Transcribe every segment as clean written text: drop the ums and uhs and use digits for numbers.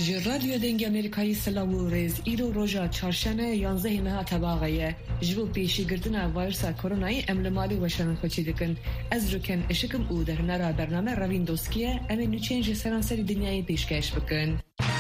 رادیو دنگ امریکایی سلام و ریز ایرو روژا چارشنه 11 ماه تباغیه جبو پیشی گردن وایرس کرونایی املمالی وشن خوچی دکن از رکن اشکم او در نرا برنامه روین دوسکیه امن نوچینج سرانسری دنیای پیشکش بکن.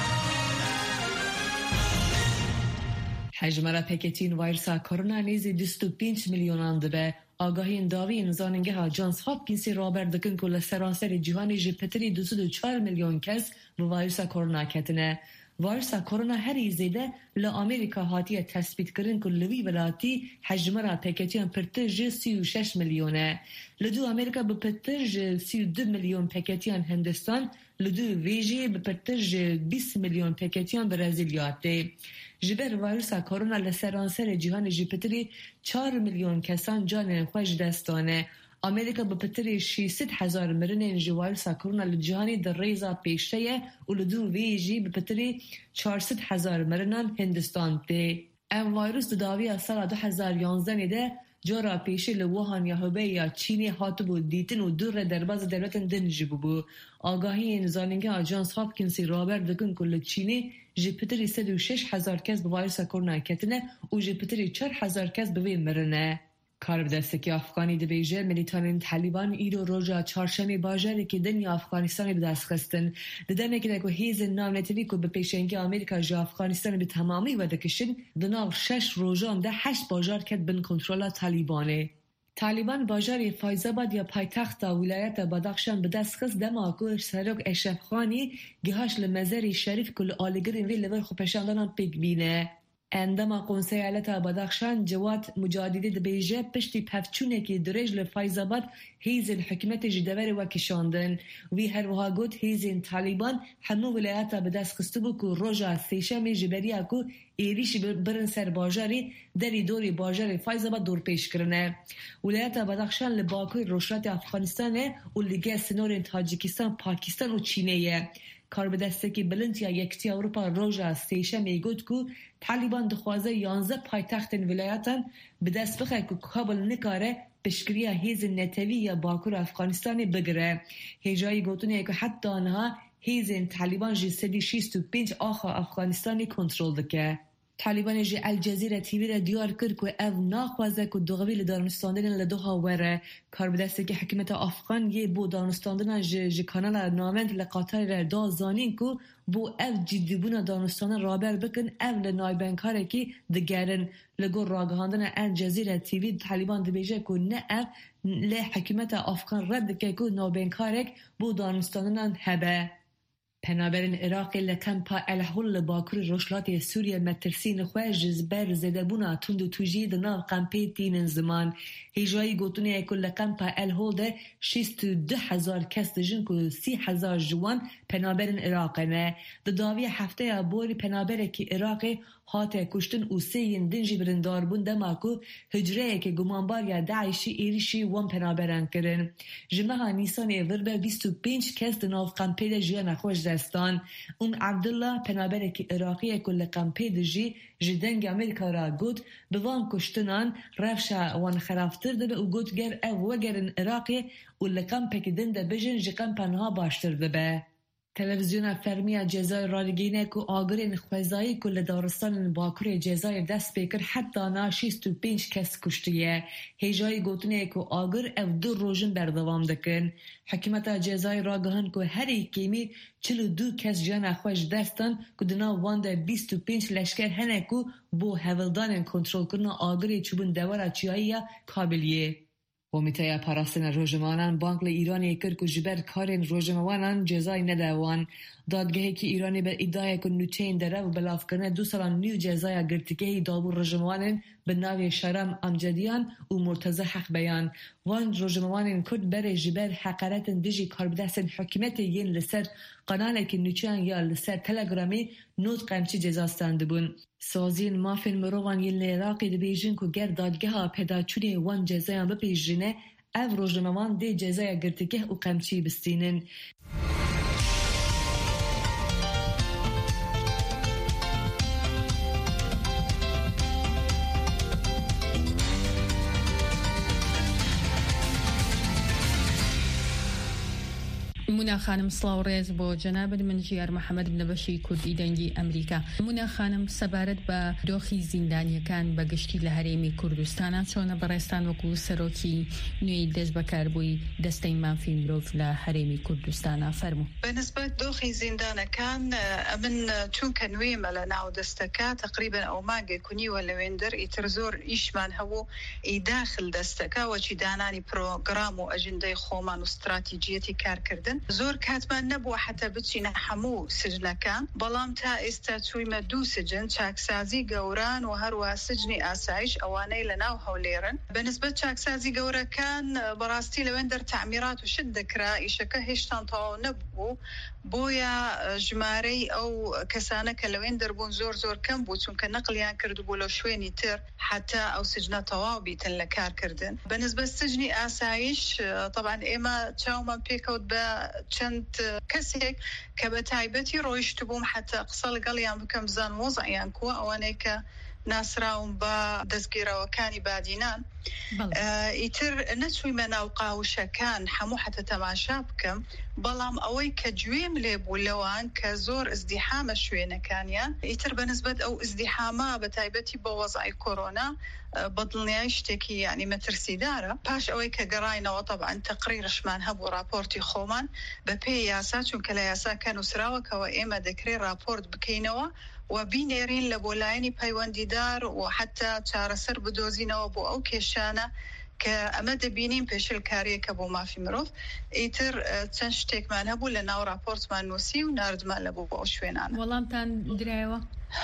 حجم را پکتین وایرس کرونا نیزی 25 میلیون دبه. آگاهی انداوی انزاننگه ها جانس هاپکینسی رابر دکن که لسرانسر جهانی جپتری 204 میلیون کس به وایرس کرونا کتنه. وایرس کرونا هری زیده لآمریکا هاتیه تثبیت کردن که لوی ولاتی حجم را پکتین پرتج 36 میلیونه. لدو امریکا به پرتج 32 میلیون پکتین هندستان، لدو ویژی به پرتج 20 میلیون پکتین برزیلیاته. جبر وایرس کرونا لسرانسر جهان جپتری 4 میلیون کسان جان خوش دستانه. امریکا به پتری 600,000 مرنین وایرس کرونا لجهانی در ریزا پیشتیه و لدو ویجی به پتری 400,000 مرنان هندستان ته. ام وایرس داوی سال 2011 نیده جورا پیشی لوهان یا هوبه یا چینی هاتو بود دیتن و دور درباز دولت دنجی بو. آگاهی انزانینگه آجانس هاپکینسی رابر دکن کل چینی جپتری 106,000 کس به وایرس کرونا کتنه و جپتری 4,000 کس به مرنه. کار بدستکی افغانی دبیجه ملیتانین طالبان ایرو روژا چهارشنبه باجری که دنیا افغانستان به دست خستن ددنه که دکو هیز نام نتوی که به پیشنگی آمریکا جا افغانستان به تمامی و دکشن دناو 6 روزان ده 8 باجار کد بن کنترل طالبانه. طالبان باجاری فایزاباد یا پایتخت ولایت بدخشان به دست خست دماغو سرک اشرف خانی گهاش لمزاری شریف کل آلگرین وی لور خوپشاندان پیک بینه. اندما قنصل ایالت بدخشان جواد مجادله دبیجه پشتی پفچونه که درج لفایزاباد هیز الحکمت جدوری و کشاندن وی هر وها گوت هیز طالبان همو ولایت به دست خسته بو که روژا سیشم جبریا که ایریش برن سر باجاری دری دوری باجاری فایزاباد دور پیش کرنه. ولایت بدخشان لباکوی روشات افغانستانه و لگه سنور تاجیکستان، پاکستان و چینه. کار به دستکی بلند یا یکتی اروپا روژا سیشه میگود که طالبان دخوازه 11 پایتخت ولایتان به دست بخواه که کابل نکاره پشکریه هیز نتوی یا باکور افغانستان بگره. هیجایی گوتونه که حتی آنها هیز طالبان جی 165 آخا افغانستانی کنترل دکه. طالبان جی الجزیره تیوی را دیار کرد که او ناخوازه که دوغوی لدارنستاندن لدوها وره. کار بدسته که حکمت افغان یه بو دارنستاندن جی کانال نامند لقاطر را دا زانین که بو او جدیبون دارنستاندن رابر بکن او لنایبنکاره که دگرن لگو راگهاندن الجزیره تیوی طالبان دبیجه که نه او لحکمت افغان رد که که نایبنکارک بو دارنستاندن هبه. پنابرین عراق لکمپا الحل باکور روشلات سوریه مترسین خواه جزبر زدبونا تند و توجید ناو قمپی تین زمان. هیجایی گوتونه اکل لکمپا الحل ده 62,000 کس دجن که 30,000 جوان پنابرین عراق نه. داوی هفته بوری پنابره که عراق هاته کشتن او سین دنجی برندار بون دماکو هجره که گمانبار یا داعشی ایریشی وان پنابرن کرن. جمعه نیسان ایوربه 25 کس دناو قمپی ده جیان خوش دستان. عبدالله پنابره که عراقی کل قمپی ده جدنگ امریکا را گود بوان کشتنان رفشا وان خرافتر ده او گود گر او وگرن عراقی و لقمپی که دن ده بجن جی قمپنها باشتر ده به. تلویزیون فرمی جزایر رادگینه که آگرین خوزایی که لدارستان باکر جزایر دست بکر حتی نا 65 کس کشتیه. هیجایی گوتنه که آگر او 2 روزن بردوام دکن. حکمت جزایر راگهان که هر ایکیمی 42 کس جان خوش دستان که دنا وانده 25 لشکر هنه که بو هولدان کنترل کرنا آگری چوبون دوارا چیایی کابلیه. کمیته پاراستن روژمانان بانک ایرانی کرد که جبر کارین روژمانان جزای ندوان. دادگاهی که ایرانی به ادعای که نوچین داره و بلاف کرنه 2 سال نیو جزای گرتگاهی دابور روژمانان به ناوی شرم امجدیان و مرتضی حق بیان. وان روژمانان کرد بر جبر حقارت دیجی کار بدستن حکمت یین لسر قناله که نوچین یا لسر تلگرامی نوت قمچی جزاستند بون. سازین مافین مروان یین عراقی دبیجن که گر دادگاه پیداچونی وان جزایان بپیجنه او روژمانان دی جزای گرتگاه و قمچی بستینن. مونا خانم سڵاو ڕێز بۆ جەنابەت من ژیار محەممەد بنەبەشی کوردی دەنگی ئەمریکا. مونا خانم سەبارەت بە دۆخی زیندانیەکان بەگشتی لە هەرێمی کوردستانە چۆنە بەڕێستان وەکو سەرۆکی نوێی دەست بەکاربووی دەستەی مافی مرۆڤ لە هەرێمی کوردستانە فەرموو. بەنسبەت دۆخی زیندانەکان من چونکە نوێمە لە ناو دەستەکە تقریبا ئەو مانگێکونیوە لەوێندەر ئیتر زۆر ئیشمان هەبوو ئیداخل دەستەکە وەچی دانانی پرۆگرام و ئەژندەی خۆمان و استراتیجیەتی کارکردن زۆر کاتمان نەبووە حتى بچینە هەموو سجنەکان بەڵام تا ئێستا چوویمە 2 سجن چاکسازی گەوران و هەروە سجنی ئاسایش ئەوانەی لە ناو هەولێرن. بەنسبەت چاکسازی گەورەکان بەڕاستی لەوێندەر تعمیرات و شت دەکرا ئیشەکە هێشتان تەواو نەبوو بۆیە ژمارەی ئەو کەسانە کە لەوێن دەربوون زۆر کەم بوو چونکە نەقلیان کردبوو لە شوێنی تر حتى ئەو سجنە تەواو بیتن لە کارکردن. بەنسبەت سجنی ئاسایش طبعا ئێمە چاومان پێکەوت بە چەند کەسێک کە بە تایبەتی ڕۆیشت بووم حتى قسە لەگەڵیان بکەم بزان وەزعیان کووە ئەوانەی کە ناسراون بە دەستگیرەوەکانی بادینان. ئیتر نەچوویمە ناو قاوشەکان هەموو حتى تەماشا بکەم بەڵام ئەوەی کە گوێم لێ بوو لەوان کە زۆر ئزدیحامە شوێنەکانیان ئیتر بەنسبەت ئەو ئزدیحامە بە تایبەتی بە وەزعی کۆرۆنا بەدڵنیای شتێکی یعنی مەترسیدارە. پاش ئەوەی کە گەڕاینەوە طبعا تقریرشمان هەبوو راپۆرتی خۆمان بە پێی یاسا چونکە لە یاساکە نووسراوەکەوە ئێمە دەکرێت راپۆرت بکەینەوە و بینێرین لە بۆلایەنی پەیوەندیدار و حتى چارەسەر بدۆزینەوە بۆ ئەو کێشانە کە ئەمە دەبینیم پێشلکاریەکە بۆ مافی مرۆڤ. ئیتر چەند شتێکمان هەبوو لە ناو راپۆرتمان نووسی و ناردمان لەبوو بۆ ئەو شوێنانە. وەڵامتان درایەوە؟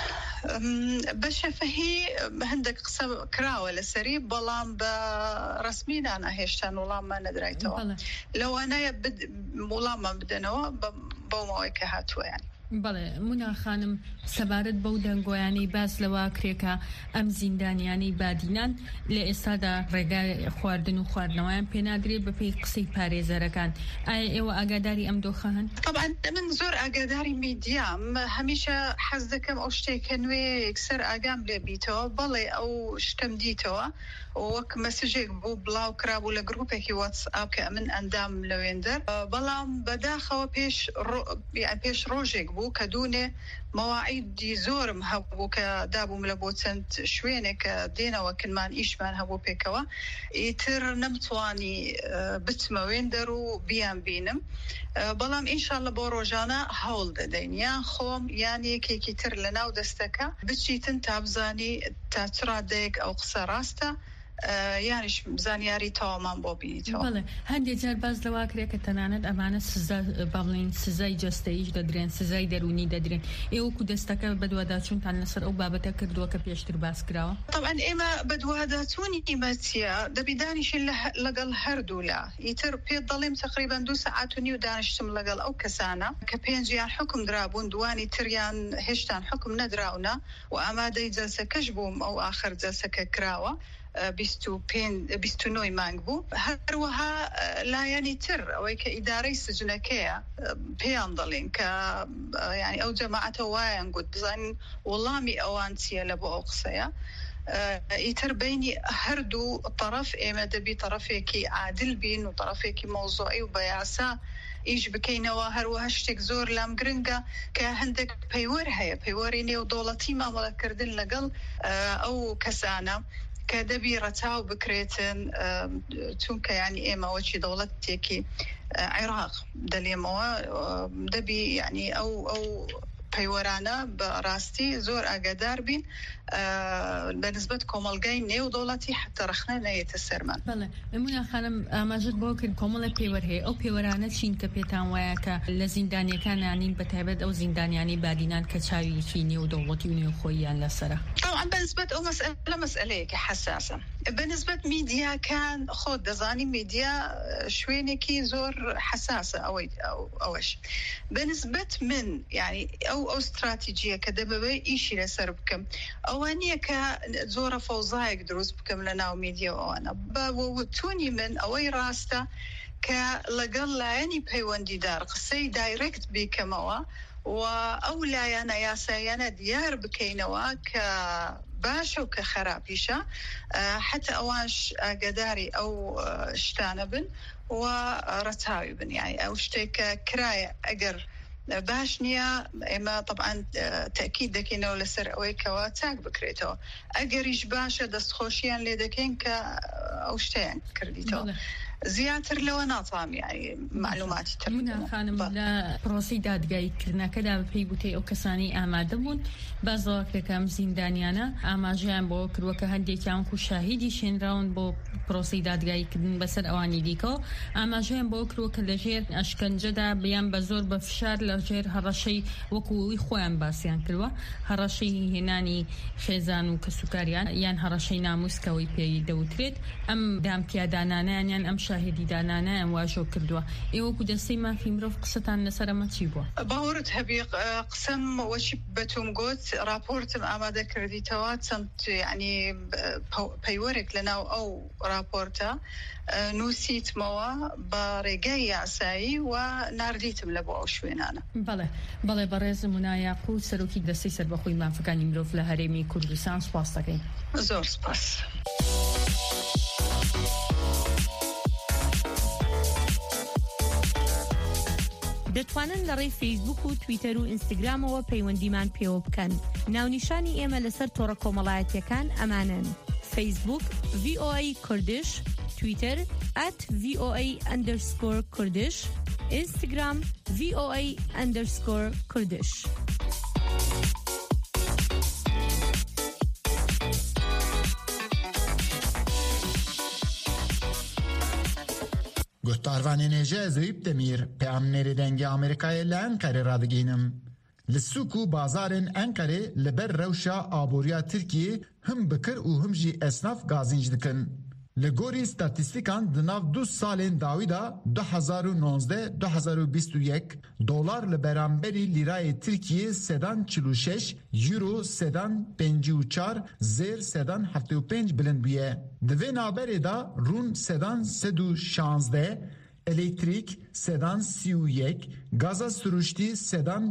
بە شەفەهی هەندێک قسە کراوە لەسەری بەڵام بە ڕسمینانە هێشتان وەڵاممان نەدرایتەوە لەوانەیە وەڵاممان بدەنەوە بەو ماوەی کە هاتووە. بەڵێ مونا خانم سەبارەت بەو دەنگۆیانی باز لەوە کرێکە ئەم زیندانیانی بادینان لە ئێستادا ڕێگای خواردن و خواردنەوەیان پێنادرێت بە پێی قسەی پارێزەرەکان. ئایا ئێوە ئاگاداری ئەم دۆخە هەن؟ طبعا من زۆر ئاگاداری میدیام هەمیشە حەز دەکەم ئەو شتێکە نوێ یەکسەر ئاگام لێ بیتەوە بەڵێ ئەو شتم دیتەوە وەک مەسیجێک بوو بڵاو کرابوو لە گروپێکی واتسئاپ کە من ئەندام لەوێندەر بەڵام بەداخەوە پێش ڕۆژێک بوو کە دوونێ مەواعیدی زۆرم هەبوو کە دابووم لە بۆ چەند شوێنێک کە دێنەوە کنمان ئیشمان هەبوو پێکەوە ئیتر نەمتوانی بچمە وێندەر و بیان بینم بەڵام ئینشاڵڵە بۆ ڕۆژانە هەوڵ دەدەین یان خۆم یان یەکێکی تر لە ناو دەستەکە بچیتن تا بزانی تا چ ڕادەیەک ئەو قسە ڕاستە یانیش زانیاری تەوامان بۆ بینیتەوە. بەڵێ هەندێک جار باز لەوا کرێ کە تەنانەت ئەمانە بڵین سزای جەستەیش دەدرێن سزای دەرونی دەدرێن. ئێوەکو دەستەکە بەدواداچوونتان لەسەر ئەو بابەتە کردووە کە پێشتر باس کراوە؟ طبعا ئێمە بەدواداچوونی ئیمەتیە دەبیدانیشین لەگەڵ هەردوولا ئیتر پێ دەڵێم تقریبا 2 ساعات و نیو دانیشتم لەگەڵ ئەو کەسانە کە 5 حکم درابوون دوانی تریان هێشتان حکم نەدراونە و ئامادەی جەلسەکەش بووم ئەو ئاخر جەلسەکە کراوە 29 مانگ بوو. هەروەها لایەنی تر ئەوەی کە ئیدارەی سجنەکەیە پێیان دەڵێن کە یعنی ئەو جەماعەتە وایان گوت بزانین وەڵامی ئەوان چییە لە بۆ ئەو قسەیە. ئیتر بینی هەردوو طرف ئێمە دەبی طرفێکی عادل بین و طرفێکی مۆزوعی و بەیاسا ئیش بکەینەوە. هەروەها شتێک زۆر لام گرنگە کە هەندێک پەیوەر هەیە پەیوەری نێودەوڵەتی مامەڵەکردن لەگەڵ ئەو کەسانە کە دەبی ڕەچاو بکرێتن چونکە ینی ئێمە وەچی دەوڵەتێکی عێراق دەلێمەوە دەبی ینی ئەو پەیوەرانە بە ڕاستی زۆر ئاگادار بین بەنسبەت کۆمەڵگەی نێودەوڵەتی حتى ڕخنە نەیەتە سەرمان. بەڵێ مونا خانم ئاماژەت بۆ کرد کۆمەڵە پەیوەر هەیە ئەو پەیوەرانە چین کە پێتان وایە کە لە زیندانیەکانیان بەتایبەت ئەو زیندانیانی بادینان کە چاویکی نێودەوڵەتی و نێوخۆییان لەسەرە؟ طبعا بەنسبەت ئەو مەسئلەیەکی حساسە. بەنسبەت میدیاکان خۆت دەزانی میدیا شوێنێکی زۆر حساسە ئەوەش بەنسبەت من یعنی ئەو استراتیجیە کە دەبێ ئیشی لەسەر بکەم ئەوە نییە کە زۆرە فەوزایەک دروست بکەم لە ناو میدیا ئەوانە بەوتونی من ئەوەی ڕاستە کە لەگەڵ لایەنی پەیوەندیدار قسەی دایرکت بیکەمەوە و ئەو لایەنە یاساییانە دیار بکەینەوە کە باش وكخرابيشة حتى أوانش قداري أو شتانا بن ورتاوي بن يعني أو شتيك كراية أجر باش نيا إما طبعا تأكيد دكينه لسر أويك واتاك بكريتو أجريش باشا دستخوشيان لدكين أو شتين كرديتو زیاتر لەوە ناتوانم یعنی معلوماتی تر منە خانم لە پرۆسی دادگاییکردنەکەدا پێی بوتێ ئەو کەسانی ئامادە بوون بازەوەکەکەم زیندانیانە ئاماژیان بۆ کردووە کە هەندێکیان و شاهیدی شێنراون بۆ پرۆسی دادگاییکردن بەسەر ئەوانی دیکەوە ئاماژیان بۆ کردووە کە لەژێر ئەشکەنجەدا بیان بە زۆر بە فشار لەژێر هەڕەشەی وەکووی خۆیان باسییان کردووە هەڕەشەی هێنانی خێزان و کەسوکاریان یان هەڕەشەی ناموسکەوەی پێی دەوترێت ئەم دامپیادانانیان ئەم شاهدی دانانە ئەم واژۆ کردووە ئێوەکو دەستەی مافی مرۆڤ قسەتان لەسەرەمە چی بووە؟ باوەڕت هەبی قسەم وەچی بەتۆم گوت راپۆرتم ئامادە کردیتەوە چەند یعنی پەیوەرێک لەناو ئەو راپۆرتە نووسیتمەوە بە ڕێگای یاسایی و ناردیتم لە بۆ ئەو شوێنانە. بەڵێ بەڕێز مونایاقوت سەرۆکی دەستەی سەربەخۆی مافەکانی مرۆڤ لە هەرێمی کوردستان سوپاس دەکەین. زۆر سپاس. دەتوانن لە ڕێی فەیسبوک و تویتەر و ئینستاگرامەوە پەیوەندیمان پێوە بکەن. ناونیشانی ئێمە لەسەر تۆڕە کۆمەڵایەتیەکان ئەمانن: فەیسبوک VOA کوردش، تویتەر @VOA_کوردش، ئینستاگرام VOA_کوردش. گفتاروانی نێژە زەویب دەمیر پەیامنێری دەنگی ئەمریکایە لە ئەنقەرە ڕادگەینم. لە سووک و بازارên ئەنقەرێ لەبەر ڕەوشە ئابووریە تورکیە هم بکر و هم jî esnaf gazînc dikin. Li gorî statîstîkan di nav 2 salên dawî da 2019-2021 dolar li beramberî lîrayê Tirkiyê sedan 46, euro sedan 54, zêr sedan 75 bilind bûye. Di vê naberê da rûn sedan 116, elektrik sedan 31, gaza sürüştî sedan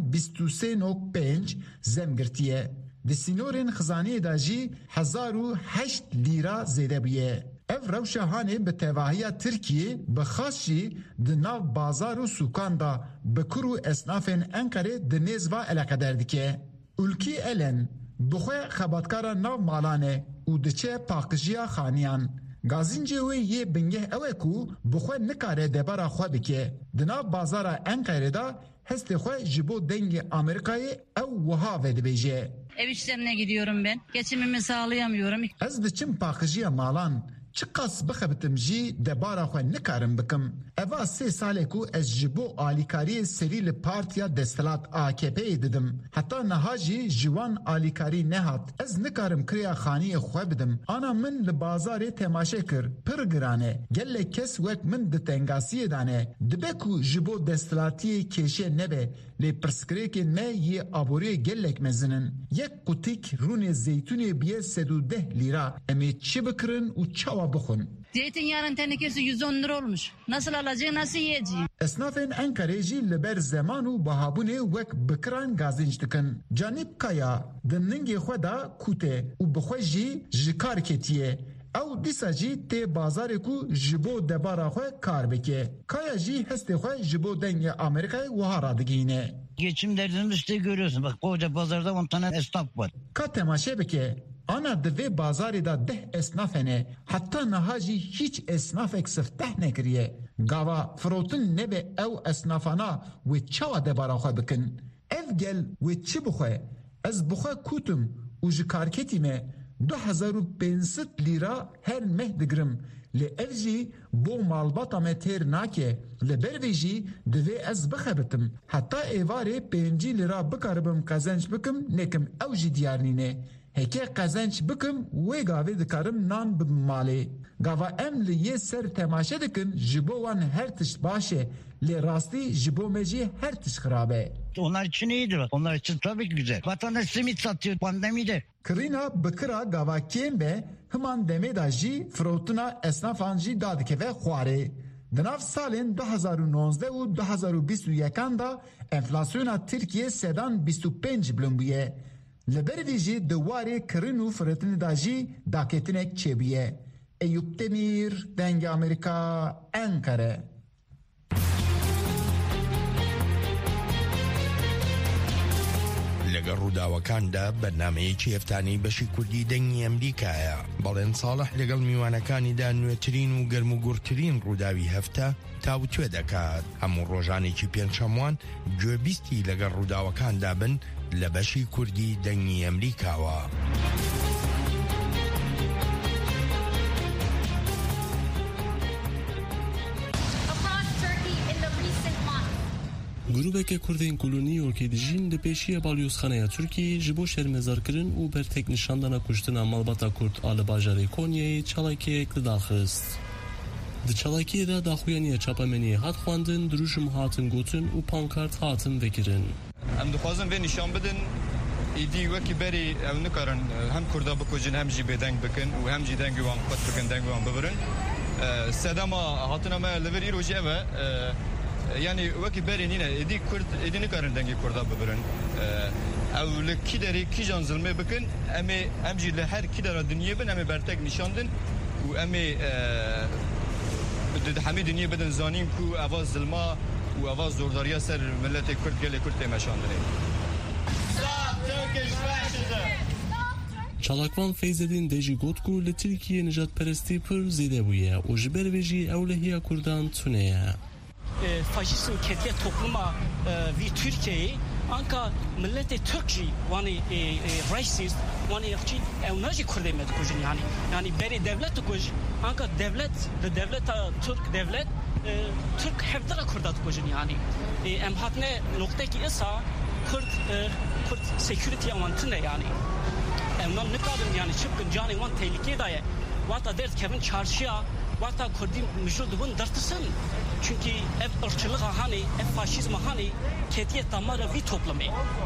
23.5 zemgirtiye. Di sînorên xizaniyê da jî 1008 lîra zêde bûye. Ev rewşa hanê bi tevahiya Tirkiyê bi xas jî di nav bazar û sûkan da bi kur û esnafên Enqerê di nêz va eleqeder dike. Ulkî Elen bi xwe xebatkara nav malan e û diçe paqijiya xaniyan. Gazîncê wê yê bingeh ew e ku bi xwe nikare debara xwe bike. Di nav bazara Enqerê da hestê xwe ji bo dengê Amerîkayê ew wiha vedibêje. Ev işlerine gidiyorum ben. Geçimimi sağlayamıyorum. Ez diçim paqijiya malan. Çiqas bixebitim jî debara xwe nikarim bikim. Eva 3 salê ku ez ji bo alîkariyê serî li Partiya Desthilat AKP'yê didim. Heta niha jî ji wan alîkarî nehat. Ez nikarim kiriya xaniyê xwe bidim. Ana min li bazarê temaşe kir. Pir giran e. Gelek kes wek min di tengasiyê dane. Dibe ku ji bo desthilatiyê kêşe nebe. Lê pirsgirêkên me yê aboriyê gelek mezinin. Yek qutik rûnê zeytûnê biye 110 lîra. Em ê çi bikirin û çawa bixwin. Zeytinyağının tenekesi 110 lira olmuş. Nasıl alacağım, nasıl yiyeceğim? Esnafên Enqerê jî li ber zeman û bihabûnê wek bikiran gazînc dikin. Canîb Kaya di ningê xwe da kûte û bi xwe jî ji kar ketiye. Ew dîsa jî tê bazarê ku ji bo debara xwe kar bike. Kaya jî hestê xwe ji bo dengê Amerîkayê wiha radigihîne. Geçim derdini işte görüyorsun. Bak koca pazarda 10 tane esnaf var. Ka temaşe bike. Ana di vê bazarê da 10 esnaf hene. Heta niha jî hiç esnafek sifteh nekiriye. Gava firotin nebe ew esnafana wê çawa debara xwe bikin. Ev gel wê çi bixwe? Ez bixwe kûtim û ji karketî me 2500 lîra her meh digirim. Lê ev jî bo malbata me têr nake. Li ber vê jî divê ez bixebitim. Heta êvarê 5 lîra bikaribim qezenç bikim nekim ew jî diyar nîne. Heke qezenç bikim wê gavê dikarim nan bibim malê. Gava em li yê ser temaşe dikin ji bo wan her tişt baş e. Lê rastî ji bo me jî her tişt xirab e. Onlar için iyidir. Onlar için tabii ki güzel. Vatandaş simit satıyor pandemide. Kirîna bikira gava kêm be himan demê da jî firotina esnafan jî dadikeve xwarê. Di nav salên 2019 û 2021 da enflasyona Tirkiye sedan 25 bilind bûye. لبرویجی دواره کرن و فرتن داجی داکتنک چبیه. ایوب دمیر دنگ امریکا انکره. لەگەڵ ڕووداوەکاندا بەرنامەیەکی هەفتانەی بەشی کوردی دەنگی ئەمریکایە، بەڵێن ساڵح لەگەڵ میوانەکانیدا نوێترین و گەرم و گورترین ڕووداوی هەفتە تاوتوێ دەکات. هەموو ڕۆژانێکی پێنجشەموان گوێبیستی لەگەڵ ڕووداوەکاندا بن لە بەشی کوردی دەنگی ئەمریکاوە. گروهک کردین کلونیوکی دژین دپیشی بالیوسخانه ترکی جبو شرمزار کردن و بر تک نشاندن کشتن مالباتا کرد آل باجاری کونیای چالاکی اقتدار خست. د چالاکی دا داخویانی چاپمنی هات خواندن دروشم هاتن گوتن و پانکارت هاتن وکرن. ام دخوازن به نشان بدن ایدی وکی بری او نکارن هم کردا بکوجن هم جی بدنگ بکن و هم جی دنگ وان قط بکن دنگ وان ببرن. سدما هاتنا ما لوری روجی اوه yani وکی برین اینه ایدی کرد ایدی نکارن دنگی کردا ببرن او لکی داری کی جان ظلمه بکن ام جی لهر کی داره دنیا بن ام برتک نشاندن و ام همه دنیا بدن زانیم کو آواز ظلما و آواز زورداریا سر ملت کرد گله کرد تماشاندنه. Çalakvan Feyzedin Deji Gotku li Türkiye Nejat Peresti pır zede buye o jiber veji evlehiya Kurdan tuneye. Faşist ülkeye topluma ve Türkiye'yi anka millete Türkçe yani racist yani yakçı evnaji kurdemet kujun yani beri devlet kuj anka devlet Türk devlet Türk hevdara kurdat kujun yani em hatne noktaki esa Kürt security avantine yani emnan ne kadar yani çıkın canı van tehlike daye vata dert Kevin çarşıya vata Kürdim müşudubun dartısın çünkü ev ırkçılık hani ev faşizm hani ketiye tamara vi toplame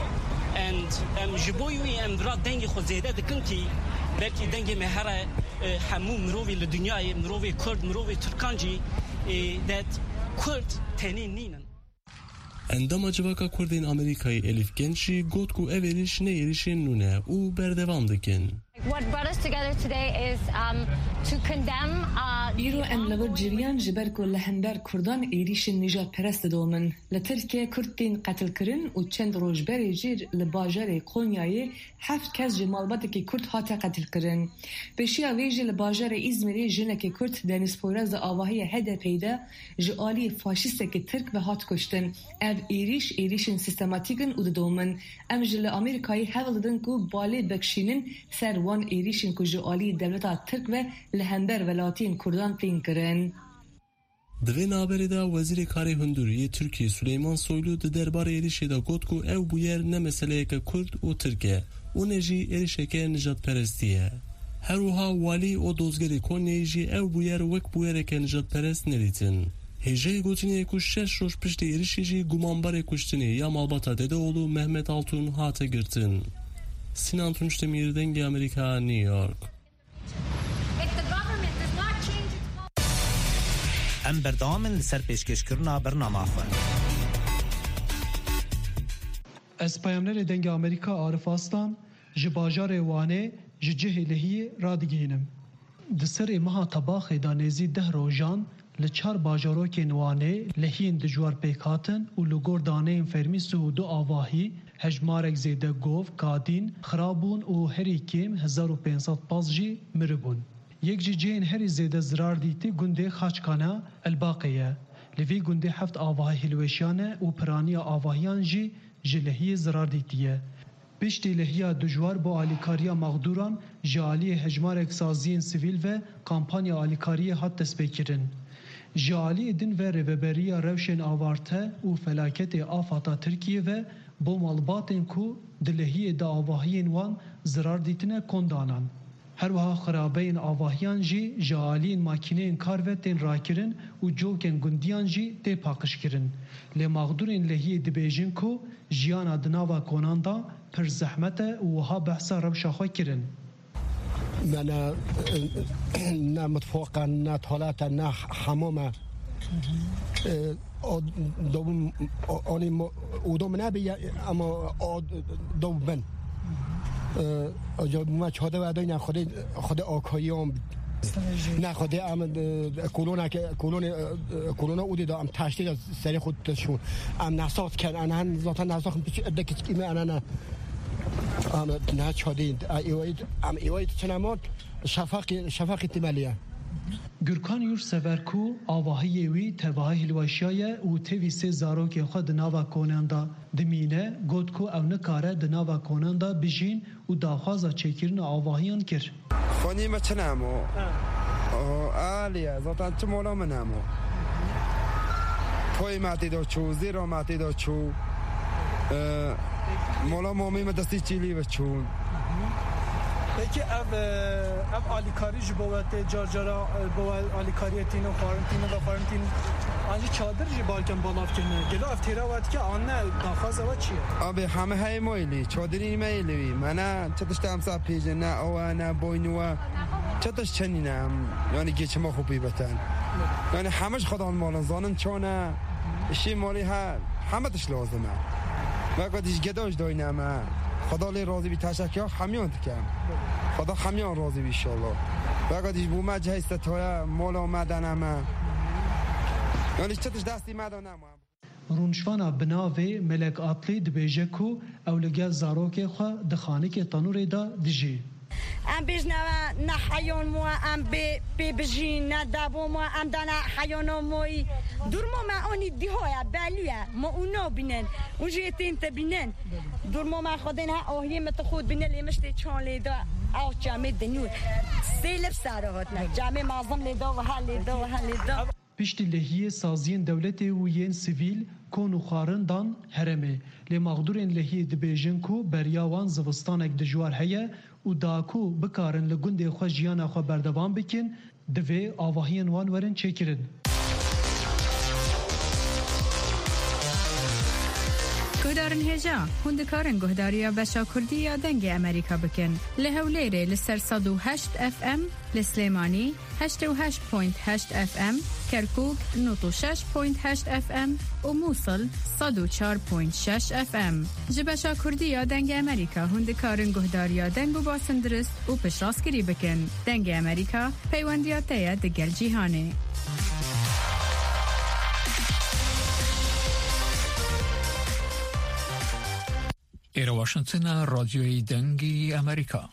and jiboyu em dra dengi xozede dikin ki belki dengi mehara hamu mrovi le dünyayı mrovi Kürt mrovi Türkancı that Kürt teninin Endama civaka Kurdin Amerika'yı Elif Gençi Gotku everiş ne erişin nune u berdevam dikin. What brought us together today is to condemn İro emlabır ciriyan jiber ku lehember Kurdan erişin Nejat Perest domen le Türkiye Kürtên qetil kirin û çend rojberê jî li bajarê Konyayê heft kes ji malbatekî Kürt hate qetil kirin. Pêşiya wê jî li bajarê İzmirê jinekê Kürt Deniz Poyraz li avahiya HDP'yê de ji aliyê faşistekî Türk ve hat kuştin. Ev êrişên sistematik in û didomin. Em ji li Amerîkayê hewl didin ku balê bexşînin ser wan êrişên ku ji aliyê devleta Türk ve li hember welatiyên Kurdan tên kirin. Divê naberê de Wezîrê Karê Hundiriyê Tirkiye Süleyman Soylu di derbarê êrişê de got ku ew bûyer ne meseleyeke Kurd û Tirk e û ne jî êrişeke nijadperestî ye. Her wiha walî û dozgerê Konyayê jî ew bûyer wek bûyereke nijadperest nedîtin. Hêjeyê gotinê ku 6 roj piştî êrişê jî gumanbarê kuştinê ya malbata Dedeoğlu Mehmet Altun hate girtin. Sinan Tunç Demir Dengê Amerika New York. ام بردامن لسر پیشکشکرنا برنامه خود. از پیامنر دنگ آمریکا عارف آستان جباجار وانه ججه لهی رادگینم. دسر مها طباخ دانزی 10 روزان لچار باجارو که نوانه لهین دجوار پیکاتن و لگور دانه فرمی سهودو آواهی هجمارک زیده گوف کادین خرابون و هری کم 1500 پاسجی مربون. یک جین هری زیده زرار دیتی گنده خاچکانه الباقیه. لوی گنده هفت آواهی هلوشیانه و پرانی آواهیان جی جلهی زرار دیتیه. پشتی لحیا دجوار با آلیکاریا مغدوران جالی هجمار اکسازین سیویل و کامپانیا آلیکاری حد تسبیکرن. جالی دن و روبریا روشن آوارته و فلاکت آفاتا ترکیه و با مالباتن کو دلهی دا آواهین وان زرار دیتنه کندانان. هر وها خرابین آواهیان جی جالین ماکینین کاروتین راکرین و جوکن گندیان جی تی پاکش کرن. لی مغدورین لحیه دبیجن کو جیان ادناوا کناندا پر زحمت و وها بحثا روشا خواه کرن. نه متفوقا نه طالتا نه حمامه دوم نبی اما دوم بن ما چهده و دای نخوده خود آکاییام نخوده ام کلونا اودی دا ام تشدید سری خودشون ام نسات کن انهن ذاتا نساخن پیچ دکت ایمه انهن ام نه چهده ام ایوید چنمات شفاق تیمالیه گرکان یور سفرکو آواهی وی تواهی هلوشیای و تیوی سه زاروکی خود ناوا کونندا دمینه گودکو او نکاره دناوا کونندا بجین و داخوازا چکرن آواهیان کر خونی ما چنمو آلیه زاتان چه مولا منمو توی ماتی دا چو زیرا ماتی دا چو مولا مومی ما دستی چیلی بچون پeki ev alikari ji bo te carcara bo alikariyetine quarantine ve quarantine anji çadır ji balkan balavkene gelo ev teravat ki anne daxaza va çi abi hame hay moyli çadiri meyli mana çatışta amsa pejene o ana boynuwa çatış çeninam yani geçme خوبی بتن yani همش خدا مالن زانن چونه شی مالی ها همه تش لازمه و قدیش گداش دوینما خدا لی راضی بی تشکر همیان تکم خدا همیان راضی بی انشالله و قدیش بو مجه است توی مال آمدن اما یعنی چتش دستی مدانم رونشوانا بناوی ملک آتلی دبیجه کو اولگل زاروک خوا دخانه که تنوری دا دیجی ام بجنوا نحيون مو ام بجين ندابو مو ام دانا حيونو موي دورمو ما اوني ديهويا بالويا مو اونو بينن وجيتين تبينن دورمو ما خدينها اوهي متخود بين اللي مشتي تشون لي دا او جامي دنيو سيلب سارهاتنا جامي معظم لي دا وهالي دا وهالي دا پشتی لحیه سازین دولت و ین سیویل کون و خارندان هرمه لی مغدورین لحیه دبیجن کو بریاوان زوستانک دجوار هیه و داکو بکارن لگنده خواه جیانا خواه بردوان بکن دوی آواهین وان ورن چکرن گهدارن هجا هندکارن گهداریا بشا کردی یا دنگ امریکا بکن لهولیره لسر 108 FM لسلیمانی 88.8 FM کرکوک 96.8 FM و موصل 104.6 FM جبشا کردی یا دنگ امریکا هندکارن گهداریا دنگ و باسندرست و پشراسکری بکن دنگ امریکا پیوندیاتیا دگل جیهانه ایره واشنطن رادیوی دنگی امریکا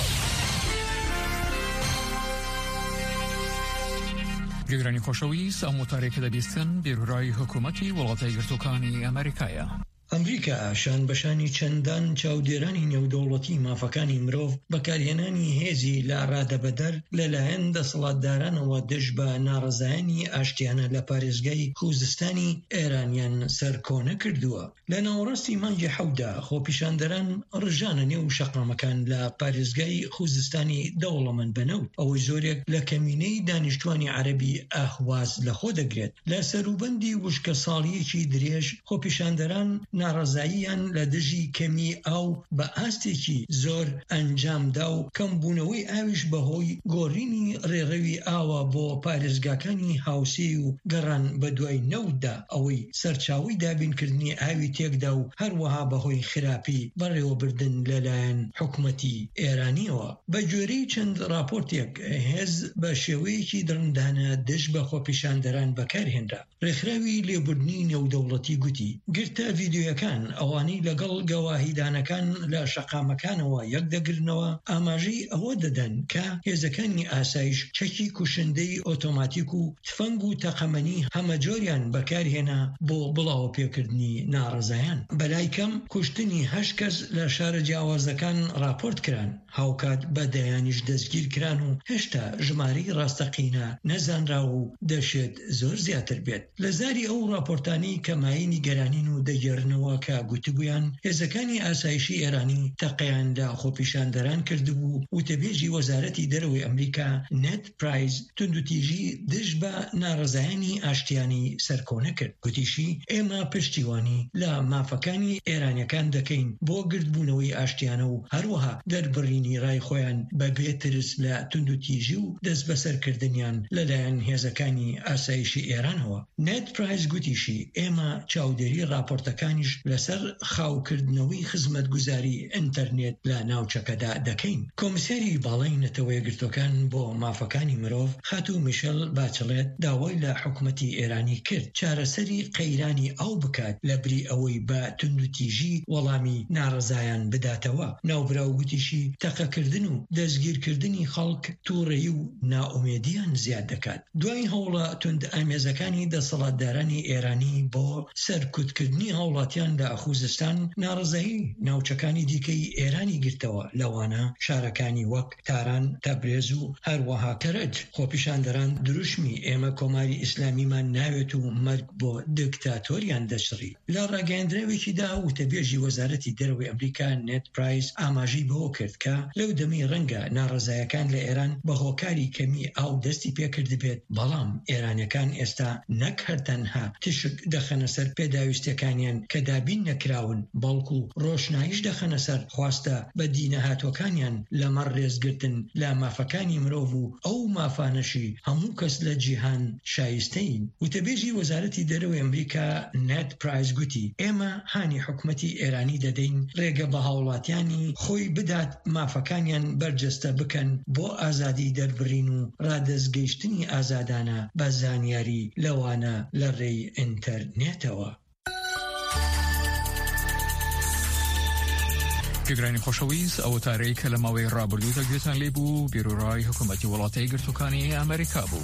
گرانی خوشویست اموتاری که دبیستن بیرورای حکومتی ولاتای گرتوکانی امریکایا ئەمریکا شان بەشانی چەندان چاودێرانی نێودەوڵەتی مافەکانی مرۆڤ بەکارهێنانی هێزی لا ڕادەبەدەر لەلایەن دەسەڵاتدارانەوە دژ بە ناڕەزایانی ئاشتیانە لە پارێزگای خوزستانی ئێرانیان سەرکۆنە کردووە. لە ناوەڕاستی مانگی حەودا خۆپیشاندەران ڕژانە نێو شەقامەکان لە پارێزگای خوزستانی دەوڵەمەند بنەوت ئەوەی زۆرێک لە کەمینەی دانیشتوانی عەرەبی ئاهواز لەخۆ دەگرێت. لە سەروبەندی وشکە ساڵیەکی درێژ خۆپیشاندەران ناڕەزاییان لە دژی کەمی ئاو بە ئاستێکی زۆر ئەنجامدا و کەمبوونەوەی ئاویش بەهۆی گۆڕینی ڕێڕەوی ئاوە بۆ پارێزگاکانی هاوسێ و گەڕان بە دوای نەوتدا ئەوەی سەرچاوی دابینکردنی ئاوی تێکدا و هەروەها بەهۆی خراپی بەڕێوەبردن لەلایەن حکوومەتی ئێرانیەوە. بە گوێرەی چەند راپۆرتێک هێز بە شێوەیەکی دڕندانە دژ بە خۆپیشاندەران بەکارهێنرا. ڕێکخراوی لێبوردنی نێودەوڵەتی گوتی گرتە ڤیدیۆیەکان ئەوانەی لەگەڵ گەواهیدانەکان لە شەقامەکانەوە یەک دەگرنەوە ئاماژەی ئەوە دەدەن کە هێزەکانی ئاسایش چەکی کوشندەی ئۆتۆماتیک و تفەنگ و تەقەمەنی هەمەجۆریان بەکارهێنا بۆ بڵاو پێکردنی ناڕەزایان. بەلای کەم کوشتنی 8 کەس لە شارە جیاوازەکان راپۆرت کران هاوکات بە دەیانیش دەستگیر کران و هێشتا ژمارەی ڕاستەقینە نەزانرا و دەشێت زۆر زیاتر بێت. لە زاری ئەو راپۆرتانی کەمایی گەرانین و دەگەڕنەوە کە گوتبوویان هێزەکانی ئاسایشی ئێرانی تەقەیان لە خۆپیشاندەران کردبوو و تەبێژی وەزارەتی دەرەوەی ئەمریکا نێت پرایز توندوتیژی دژ بە ناڕەزایانی ئاشتیانی سەرکۆنە کرد. گوتیشی ئێمە پشتیوانی لە مافەکانی ئێرانیەکان دەکەین بۆ گردبوونەوەی ئاشتیانە و هەروەها دەربڕینی ڕای خۆیان بەبێ ترس لە توندوتیژی و دەست بەسەرکردنیان لەلایەن هێزەکانی ئاسایشی ئێرانەوە. نێت پرایز گوتیشی ئێمە چاودێری راپۆرتەکانیش ئێرانیش لەسەر خاوکردنەوەی خزمەتگوزاری ئینتەرنێت لە ناوچەکەدا دەکەین. کۆمسیاری باڵای نەتەوە یەکگرتوەکان بۆ مافەکانی مرۆڤ خاتو میشێل باچڵێت داوای لە حکوومەتی ئێرانی کرد چارەسەری قەیرانی ئەو بکات لە بری ئەوەی بە توندوتیژی وەڵامی ناڕەزایان بداتەوە. ناوبراو گوتیشی تەقەکردن و دەستگیرکردنی خەڵک تووڕێی و نائومێدیان زیاد دەکات. دوای هەوڵە تند ئامێزەکانی دەسەڵاتدارانی ئێرانی بۆ سەرکوتکردنی هاوڵاتیان لە خوزستان ناڕەزایی ناوچەکانی دیکەی ئێرانی گرتەوە لەوانە شارەکانی وەک تاران، تەبرێز و هەروەها کەرەج. خۆپیشاندەران دروشمی ئێمە کۆماری ئیسلامیمان ناوێت و مەرگ بۆ دیکتاتۆریان دەشڕی. لە ڕاگەیاندراوێکیدا وتەبێژی وەزارەتی دەرەوەی ئەمریکا نێت پرایس ئاماژەی بەوە کرد کە لەو دەمەی ڕەنگە ناڕەزایەکان لە ئێران بە هۆکاری کەمی ئاو دەستی پێکرد بێت، بەڵام ئێرانەکان ئێستا نەک هەرتەنها تشک دەخەنە سەر پێداویستەکانیان کە دابین نەکراون، بەڵکو ڕۆشنایش دەخەنە سەر خواستە بە دینە هاتوەکانیان لەمەڕ ڕێزگرتن لە مافەکانی مرۆڤ و ئەو مافانەشی هەموو کەس لە جیهان شایستەین. وتەبێژی وەزارەتی دەرەوەی ئەمریکا نێت پرایس گوتی ئێمە هانی حکوومەتی ئێرانی دەدەین ڕێگە بە هاوڵاتیانی خۆی بدات مافەکانیان بەرجەستە بکەن بۆ ئازادی دەربڕین و ڕادەستگەیشتنی ئازادانە بە زانیاری لەوانە لە ڕێی ئینتەرنێتەوە. گەگرانی خۆشەویست ئەوە تارەی کە لە ماوەی ڕابردوودا گوێتان لێ بوو بیرۆڕای حکوومەتی وڵاتە یەکگرتووەکانی ئەمریکا بوو.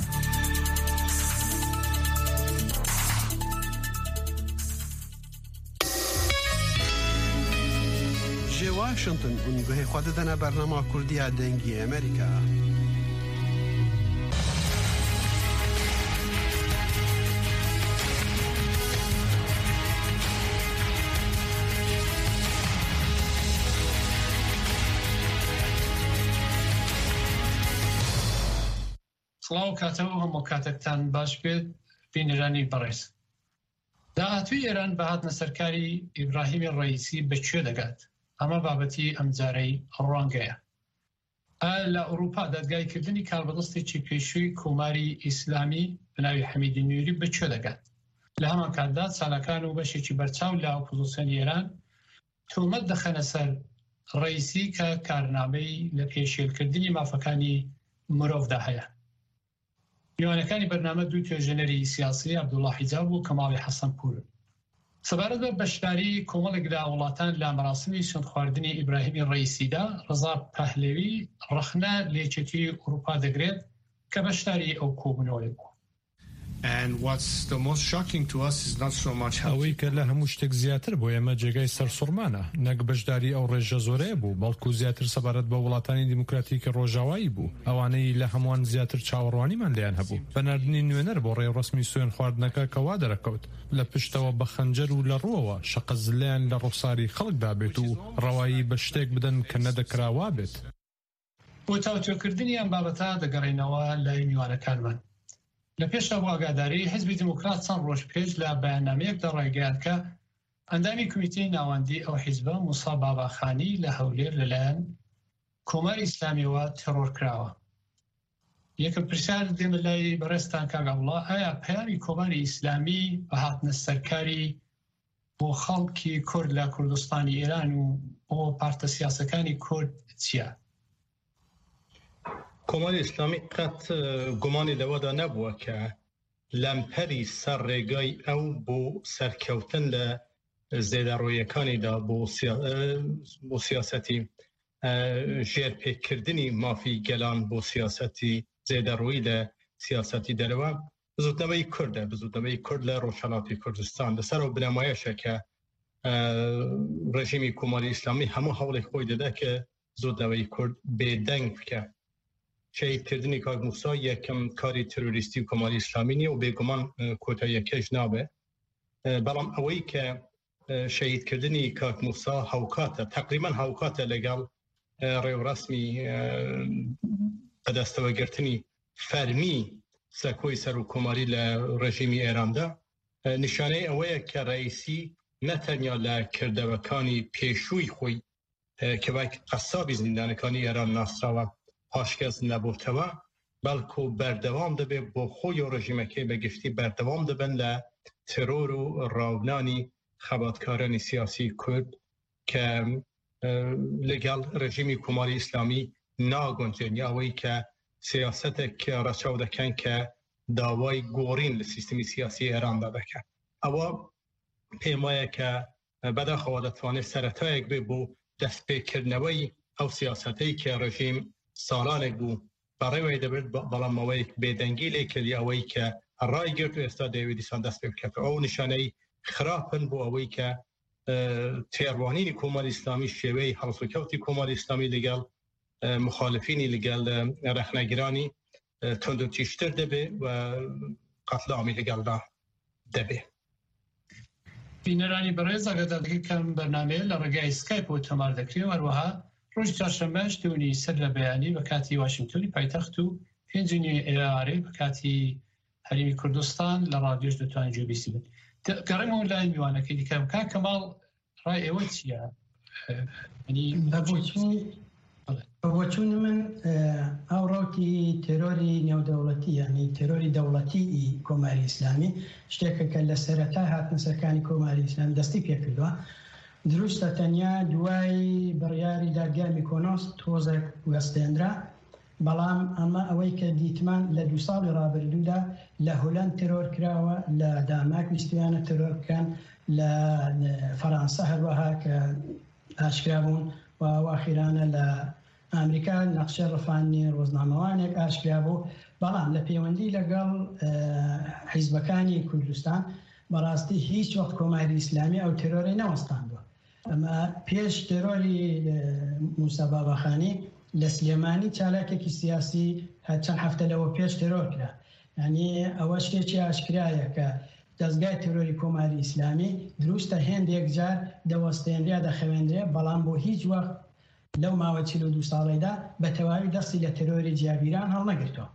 واشنطن اونگاه خود دادن برنامه کردی دنگی امریکا. سڵاو کاتەوە هەموو کاتێکتان باش بێت بینەرانی بەڕێز. داهاتووی ئێران بە هاتنە سەرکاری ئیبراهیمی ڕەئیسی بەکوێ دەگات؟ ئەمە بابەتی ئەم جارەی ڕوانگەیە. لە ئەوروپا دادگایکردنی کاربەدەستێکی پێشووی کۆماری ئیسلامی بناوی حەمیدی نووری بەکوێ دەگات؟ لە هەمان کاتدا چالاکان و بەشێکی بەرچاو لە ئۆپۆزیسیۆنی ئێران تۆمەت دەخەنە سەر ڕەئیسی کە کارنامەی لە پێشێلکردنی مافەکانی مرۆڤدا هەیە. میوانەکانی بەرنامە دوو توێژەنەری سیاسی عەبدوڵڵا حیجاب و کەماڵی حەسەنپور. سەبارەت بە بەشداری کۆمەڵێک لە وڵاتان لە مەراسمی سوێند خواردنی ئیبراهیمی ڕەئیسیدا، ڕەزا پەهلەوی ڕەخنە لە یەکێتی ئەوروپا دەگرێت کە بەشداری ئەو کۆبوونەوەی بوو. ئەوەی کە لە هەموو شتێک زیاتر بۆ ئێمە جێگای سەرسوڕمانە، نەک بەشداری ئەو ڕێژە زۆرەیە بوو، بەڵکو زیاتر سەبارەت بە وڵاتانی دیموکراتیکە ڕۆژاوایی بوو، ئەوانەی لە هەمووان زیاتر چاوەڕوانیمان لێیان هەبوو. بەناردنی نوێنەر بۆ ڕێوڕسمی سوێن خواردنەکە کەوا دەرەکەوت لە پشتەوە بە خەنجەر و لە ڕووەوە شەقە زلیان لە ڕوخساری خەڵکدا بێت و ڕەوایی بە شتێک بدەن کە نەدەکراوا بێت. بۆ تاوتوێکردنی ئەم بابەتە دەگەڕێنەوە لای میوانەکانمان. لە پێشە بۆ ئاگاداری حیزبی دیموکرات چەند ڕۆژ پێش لە بەیاننامەیەکدا ڕایگەیاند کە ئەندامی کمیتەی ناوەندی ئەو حیزبە موسا باباخانی لە هەولێر لەلایەن کۆماری ئیسلامیەوە تێڕۆر کراوە. یەکەم پرسیار دێمە لای بەڕێستان کاگەڵڵا، ئایا پەیامی کۆماری ئیسلامی بە هاتنە سەرکاری بۆ خەڵکی کورد لە کوردستانی ئێران و بۆ پارتە سیاسەکانی کورد چییە؟ کۆماری ئیسلامی قەت گومانی لەوەدا نەبووە کە لەمپەری سەر ڕێگای ئەو بۆ سەرکەوتن لە زێدەڕۆیەکانیدا بۆ سیاسەتی ژێرپێکردنی مافی گەلان بۆ سیاسەتی زێدەڕۆیی لە سیاسەتی دەرەوە بزوتنەوەی کوردە، بزوتنەوەی کورد لە ڕۆژهەڵاتی کوردستان لەسەرەوە بنەمایەشە کە ڕێژیمی کۆماری ئیسلامی هەموو هەوڵی خۆی دەدا کە زۆرنەوەی کورد بێدەنگ بکە. شەهیدکردنی کاک موسا یەکەم کاری تروریستی و کۆماری ئیسلامی نیە و بێگومان کۆتاییەکەش نابێ، بەڵام ئەوەی کە شەهیدکردنی کاک موسا هاوکاتە، تقریبا هاوکاتە لەگەڵ ڕێوڕسمی بەدەستەوەگرتنی فەرمی سەکۆی سەر و کۆماری لە ڕێژیمی ئێراندا، نیشانەی ئەوەیە کە ڕئیسی نەتەنیا لە کردەوەکانی پێشووی خۆی کە قەسابی زیندانەکانی ئێران ناسراوە پاشکەس نەبووتەوە، بەڵکو بەردەوام دەبێت بۆ خۆی و ڕژیمەکەی بەگشتی بەردەوام دەبن لە ترۆر و ڕاونانی خباتکارانی سیاسی کرد که لگل رژیم کماری اسلامی ناگنجن یا وی که سیاست که رچاو دکن که داوای گورین لسیستمی سیاسی ایران دادکن اما پیمایه که بدا خوادتوانه سرطایق به بو دست پیکرنوی او سیاستی که رژیم سالانه بو برای ویده برد بلاموی بیدنگی لیکلی اوی که رای گرد و استاده ویدیسان دست پیکرد او نشانه خرابن بو اوی که تیروانین کمال اسلامی شوی حلسوکوتی کمال اسلامی لگل مخالفینی لگل رخنگرانی تندو تیشتر دبه و قتل عامی لگل دبه بینرانی برای زاگردگی کم برنامه لرگای اسکایپ و تمار دکری و روها روز چهارشنبهش دونی سر بیانی بکاتی واشنگتنی پایتخت و پنجینی ایرانی بکاتی حریمی کردستان لرادیوش دتوانی جو بیسی بود. قریم اونلاین میوانه که دیگه کمال رای اوتیه. یعنی بچون من اوراتی تروری نودولتی یعنی تروری دولتی کماری اسلامی شتک که لسرتا هات مسکانی کماری اسلام دستی پیکردوا درست تنیا دوای بریاری دادگاه میکناس توزک وستندرا بلام اما اوی که دیتمان لدو سال رابردودا لهولند ترور کراوه لداماک وستیانه ترور کن لفرانسا هروها که اشکرابون و آخرانه لأمریکا نقش رفانی روزنامه‌وانێک ئاشکرا بوو بەڵام لە پەیوەندی لەگەڵ حیزبەکانی کوردستان بەڕاستی هیچ وەخت کۆماری ئیسلامی ئەو تێرۆرەی نەوەستاندووە. ئەمە پێش تێرۆری موسا بابەخانی لە سلێمانی چالاکێکی سیاسی چەند هەفتە لەوە پێش تێرۆر کرا. یعنی ئەوە شتێکی ئاشکرایە کە دەستگای تێرۆری کۆماری ئیسلامی دروستە هێندێک جار دەوەستێنرا دەخەوێنرێ بەڵام بۆ هیچ وەخت لەو ماوە 42 ساڵیدا بە تەواوی دەستی لە تێرۆری جیاویران هەڵنەگرتووە.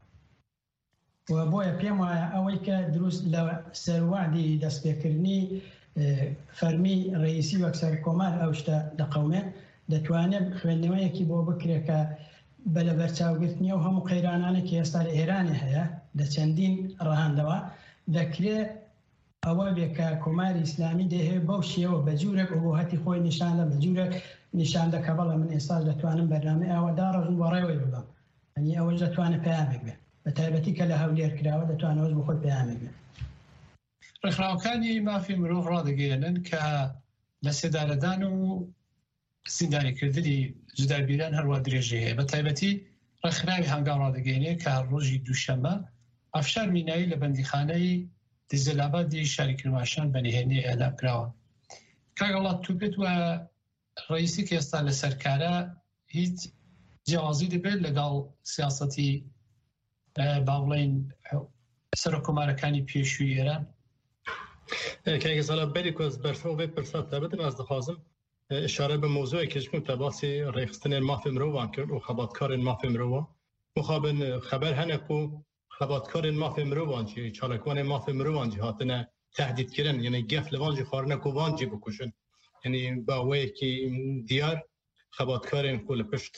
و بۆیە پێم وایە ئەوەی کە دروست لە سەروادی دەستپێکردنی فەرمی ڕئیسی وەک سەرکۆمار ئەو شتە دەقەومێت دەتوانێت خوێندنەوەیەکی بۆ بکرێت کە بە لە بەرچاوگرتنی و هەموو قەیرانانێکی ئێستا لە ئێرانی هەیە لە چەندین ڕەهاندەوە دەکرێت ئەوە بێت کە کۆماری ئیسلامی دەهەیە بەو شێوە بە جوورێک ئوبوهەتی خۆی نیشاندا بە جوورێک نیشان دەکە بەڵێ من ئێستا دەتوانم بەرنامەی ئەوەدا ڕژن بۆ ڕێوەی ببەم. ئەنی ئەوە دەتوانێت پەیامێک بێت بە تایبەتی کە لە هەولێر کراوە دەتوانەوەش بۆ خۆی پەیامێک بێت. ڕێکخراوەکانی مافی مرۆڤ ڕادەگەیەنن کە لە سێدارەدان و زیندانیکردنی جودابیران هەروە درێژی هەیە. بە تایبەتی ڕێکخراوی هەنگاو ڕادەگەیەنێ کە ڕۆژی دووشەممە ئەفشار مینایی لە بەندیخانەی دیزەلابادی شاری کرماشان بەنهێنی ئێلام کراوە. کاگەڵات توپێت وە ڕئیسی کە ئێستا لە سەرکارە هیچ جیازی دەبێت لەگەڵ سیاسەتی با بڵێن سەرۆکۆمارەکانی پێشووی ئێران؟ کاگە ساڵە بەری کۆز بەرسەوە بێ پرسات دەبێتن ئەس دەخوازم اشاره به موضوع کشمون تباسی ریخستن مافی مروان کرد و خباتکار مافی مروان مخابن خبر هنه کو خباتکار مافی مروان چی چالکوان مافی مروان جی هاتنه تهدید کردن یعنی گف لوانجی خارنه کو وانجی بکشن یعنی با وی کی دیار خباتکار کل پشت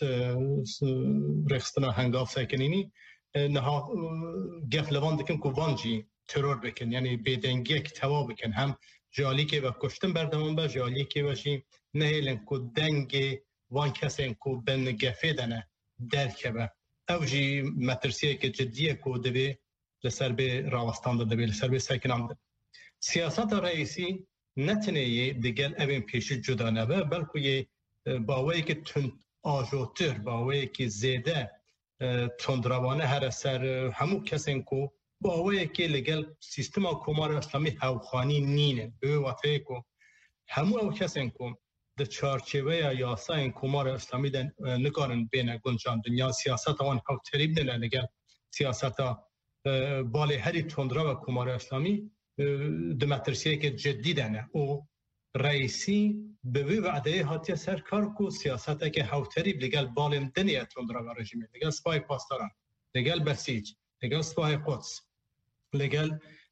ریخستن هنگاف ساکنینی نها گف لوان دکن کو وانجی ترور بکن یعنی بدنگی یک توا بکن هم جالی که و کشتن بردمان با جالی که باشیم نهیلن کو دنگ وان کسین کو بن گفه دنه درکه با او جی مترسیه که جدیه کو دوی لسر به راوستان ده دوی لسر به سکنان ده سیاست رئیسی نتنه یه دیگل اوین پیشی جدا نبه بلکه یه باوی که تند آجوتر باوی که زیده تندروانه هر سر همو کسین کو باوی که لگل سیستم کمار اسلامی هوخانی نینه به وقتی که همو او کسین که در چارچوبه یاسا این کمار اسلامی دن نکارن بین گنجان دنیا سیاست آن هاو تریب دنه لگل سیاست بالی هری تندرا و کمار اسلامی دمترسیه که جدی دنه و رئیسی به وعده هاتی سرکار کو سیاست که هاو تریب لگل بالم دنیا تندرا و رژیمی لگل سپای پاسداران لگل بسیج لگل سپاه قدس لگل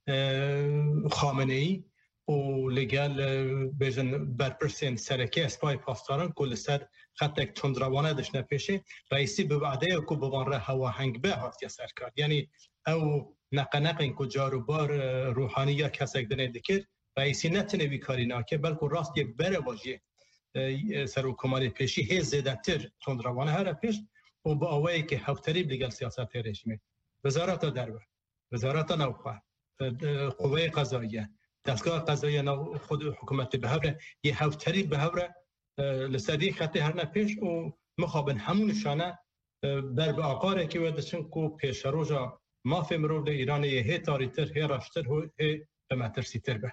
خامنه ای و لگل بیزن برپرسین سرکی اسپای پاسداران کل سر خط یک تندروانه داشته پیشه رئیسی به وعده کو بوان را هوا هنگ به هاتی سرکار یعنی او نقنق این کو جارو بار روحانی یا کسک دنه دکر رئیسی نتنه وی کاری ناکه بلکه راست یک بره واجه سر حکومت پیشی هی زیادتر تندروانه هر پیش و با آوایی که هفتری بلگل سیاست رژیمه وزارت دربار وزارت نوخواه قوه قضاییه دستگاه قضاییه نو خود حکومت بهوره یه هفتری بهوره لسدی خطی هر نپیش و مخابن همون شانه در به آقاره که ودشن کو پیش روزا ما فهم رو در ایران یه هی تاریتر هی راشتر هی به مترسیتر به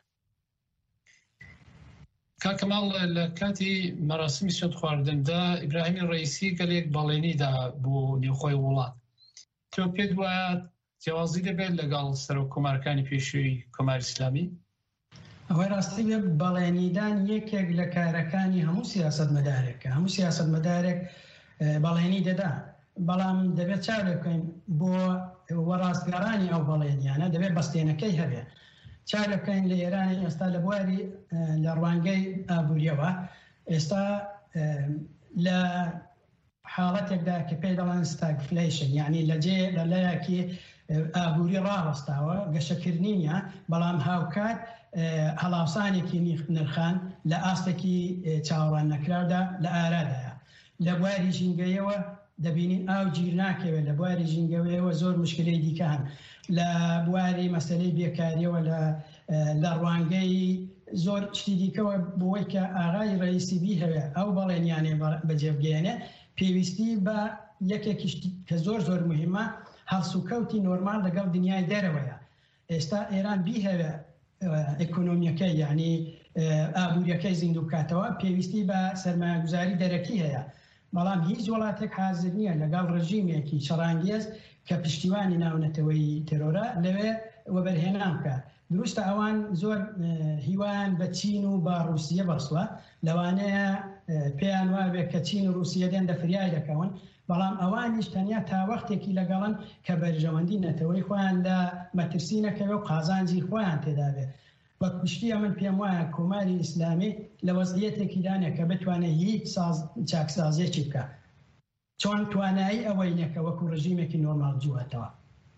کاکمال لکاتی مراسمی سند خواردن دا ابراهیم رئیسی گلیک بالینی دا بو نیوخوی ولاد تو پید باید جوازی ده بید لگل سر و کمارکانی پیشوی کمار اسلامی؟ ئەوەی ڕاستی بێ بەڵێنیدان یەکێک لە کارەکانی هەموو سیاست مەدارێکە هەموو سیاست مەدارێک بەڵێنی دەدا بەڵام دەبێت چاو لەکەین بۆ وەڕاستگەڕانی ئەو بەڵێنیانە دەبێت بەستێنەکەی هەبێ چاو لەکەین لە ئێرانی ئێستا لە بواری لە ڕوانگەی ئابووریەوە ئێستا لە حاڵەتێکدا کە پێی دەڵێن ستاگفلیشن یعنی لەجێ لەلایەکی ئابووری ڕاوەستاوە گەشەکردنیە بەڵام هاوکات هەڵاوسانێکی نرخان لە ئاستێکی چاوەڕوان نەکراودا لە ئارادایە لە بواری ژینگەیەوە دەبینین ئاو گیر ناکەوێت لە بواری ژینگەوەیەوە زۆر مشکلەی دیکە هەن لە بواری مەسەلەی بێکاریەوە لە ڕوانگەی زۆر شتی دیکەوە بۆی کە ئاغای ڕئیسیبی هەوێ ئەو بەڵێنیانێ بەجێبگەێنێ پێویستی بە یەکێکی کە زۆر زۆر مهمە هەڵسوکەوتی نۆرمال لەگەڵ دنیای دەرەوەیە ئێستا ئێران بیهەوێ ئەکۆنۆمیەکەی یعنی ئابووریەکەی زیندووکاتەوە پێویستی بە سەرمایه‌گوزاری دەرەکی هەیە بەڵام هیچ وڵاتێک حاضر نییە لەگەڵ ڕژیمێکی شەڕانگێز کە پشتیوانی ناونەتەوەی تێرۆرە لەوێ وەبەرهێنان بکە دروستە ئەوان زۆر هیوان بە چین و با رووسیە بەرسووە لەوانەیە پێیان وابێ کە چین و رووسیە دێن دەفریای دەکەون بەڵام ئەوانیش تەنیا تا وەختێکی لەگەڵن کە بەرژەوەندی نەتەوەی خۆیان لە مەترسی نەکەوێ و قازانجی خۆیان تێدا بێت بە پشتی ئەمن پێم وایە کۆماری ئیسلامی لە وەزعیەتێکی دانێ کە بتوانێت هیچ چاکسازیەکی بکە چۆن توانایی ئەوەی نەکە وەکو ڕژیمێکی نۆرمال جووەتەوە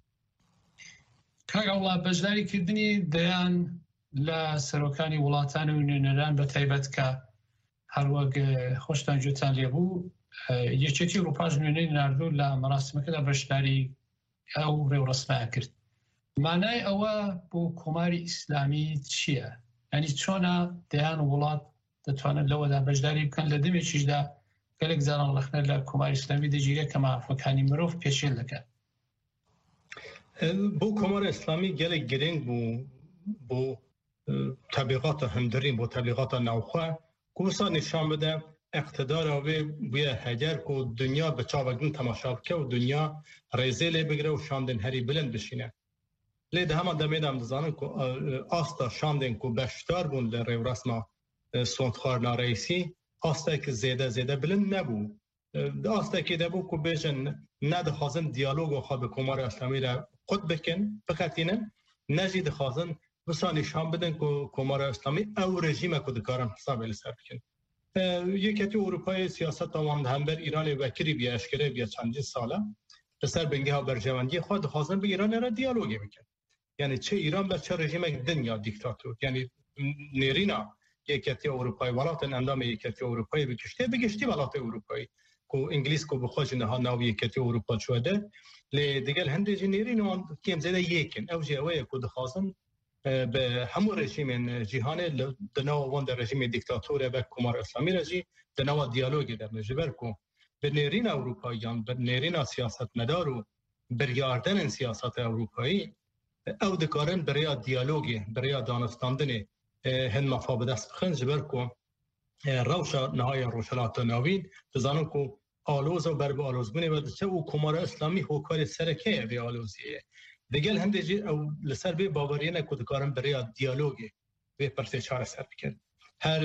کاگەڵا بەشداریکردنی دەیان لە سەرۆکانی وڵاتان و نوێنەران بە تایبەت کە هەروەک خۆشتان گوێتان لێبوو یەکێتی ئەوروپاش نوێنەی ناردوو لە مەراسمەکەدا بەشداری ئەو ڕێوڕسمایە کرد مانای ئەوە بۆ کۆماری ئیسلامی چییە؟ ینی چۆنە دەیان وڵات دەتوانن لەوەدا بەشداری بکەن لە دەمێکیشدا گەلێک زاران ڕخنە لە کۆماری ئیسلامی دەگیرێت کە مافەکانی مرۆڤ پێشێل دەکات بۆ کۆماری ئیسلامی گەلێک گرنگ بوو بۆ تەبلیغاتە هەمدەرین بۆ تەبلیغاتە ناوخوا کوسا نیشان بدە اقتدار اوی بیا هجر کو دنیا به چاوگن تماشا بکه و دنیا ریزه لی بگیره و شاندن هری بلند بشینه لی ده همه دمیدم دزانن که آستا شاندن که بشتار بون لی رسما سوندخار نارئیسی آستا که زیده بلند نبو آستا که ده بو که بیشن نده خازن دیالوگ و خواب کمار اسلامی را خود بکن بکتینن نجی ده خازن بسا نشان بدن که کمار اسلامی او رژیم که دکارن حساب لسر بکن یکیتی اروپای سیاست آوان همبر ایران وکری بیا اشکره بیا چندین ساله بسر بنگه ها برجواندی خود خواستن به ایران را دیالوگی بکن یعنی چه ایران به چه رژیم دنیا دیکتاتور یعنی نیرینا یکیتی اروپای ولات اندام یکیتی اروپای بگشتی ولات اروپایی که انگلیس که بخوش نها ناو یکیتی اروپا شده لی دیگل هنده جی نیرینا کم زیده یکن او جیوه که دخواستن به همون رژیم جهانی دنوا وند رژیم دیکتاتوری و کمار اسلامی رژیم دنوا دیالوگی در نجبر کو به نرین اروپاییان به نرین سیاست مدار و بریاردن سیاست اروپایی او دکارن برای دیالوگی برای دانستاندن هن مفاد دست بخن جبر کو روشا نهای روشلات نوین بزنن کو آلوز و بر آلوزبونی و چه او کمار اسلامی هوکار سرکه به آلوزیه دیگل هنده جی او لسر به باورینه که دکارن برای دیالوگی به پرسه چاره سر بکن هر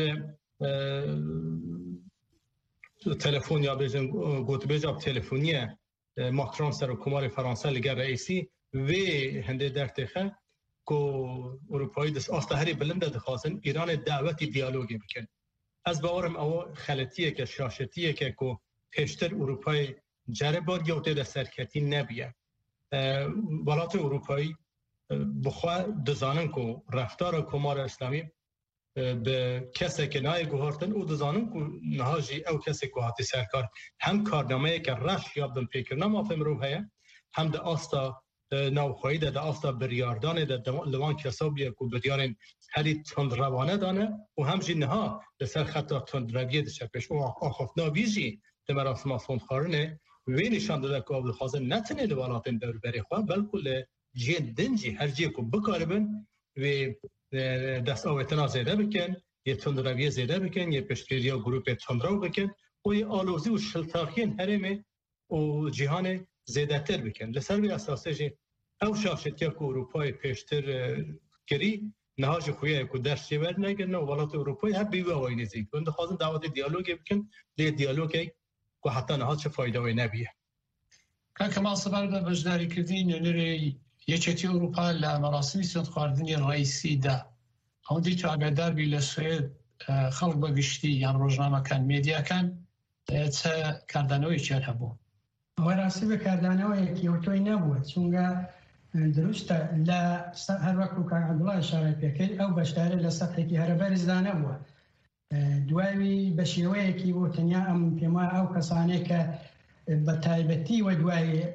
تلفن یا بیجن گوت بیجاب تلفونیه ماکرون سر و کمار فرانسه لگر رئیسی و هنده در تخه که اروپایی دست آسته هری بلنده دخواستن ایران دعوتی دیالوگی بکن از باورم او خلطیه که شاشتیه که پیشتر اروپای جره بار یا ده سرکتی نبیه ولات اروپایی بخوا دزانن کو رفتار کمار اسلامی به کسی که نای گوهرتن او دزانن کو نهاجی او کسی که هاتی سرکار هم کارنامه که رش یابدن پیکر نمافم رو هیا هم ده آستا نوخوایی ده آستا بریاردانه ده لوان کسابیه که بریارن هری تند روانه دانه و هم جنها لسر خطا تند رویه ده شکش و آخفنا بیجی ده مراسم آسفند خارنه وی نشان داده که عبد الخازن نتنه لوالاتن دور بری خواه بلکل جید دنجی هر جیه که بکاربن و دست آویتنا زیده بکن یه تند رویه زیده بکن یه پشتگیری یا گروپ تند رو بکن و یه آلوزی و شلتاخین هرمه و جهان زیده تر بکن لسر بی اساسه جی او شاشتی که اروپای پیشتر گری نهاج خویه که درس جور نگرنه و ولات اروپای هر بیوه وای نزید و خواستن دعوت دیالوگی بکن لی دیالوگی که حتی نهاج چه فایده وی نبیه که کمال سبر به بجداری کردین نری یکیتی اروپا لمراسمی سند خواردنی رئیسی ده هم دی تو اگردار بی لسوید خلق بگشتی یعنی روزنامه کن میدیا کن چه کردنوی چه هبو وراسی بکردنوی که اوتوی نبود چونگه درسته لا هر وقت که عبدالله اشاره پیکرد او بشتاره لسطحی که هر برز دانه بود دوایی بشیوه که بود تنیا ام پیما او کسانه که بتایبتی و دوایی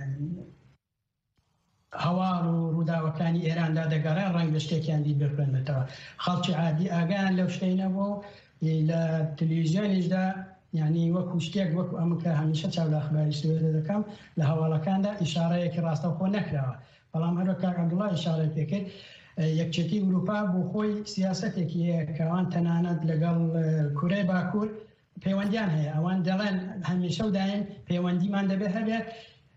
هوار و روداوەکانی ئێراندا دەگەڕێن ڕەنگ لە شتێکیاندی بخوێنێتەوە خەڵکی عادی ئاگان لەو شتەی نەبوو لە تەلەڤیزیۆنیشدا یعنی وەکو شتێک وەکو ئەم کە هەمیشە چاو لە ئەخباری سوێدە دەکەم لە هەواڵەکاندا ئیشارەیەکی ڕاستەوخۆ نەکراوە بەڵام هەروە کاک عەبدوڵڵا ئیشارە پێکرد یەکچێتی ئوروپا بۆ خۆی سیاسەتێکی هەیە کە ئەوان تەنانەت لەگەڵ کورەی باکوور پەیوەندیان هەیە ئەوان دەڵێن هەمیشە و دایم پەیوەندیمان دەبێت هەبێت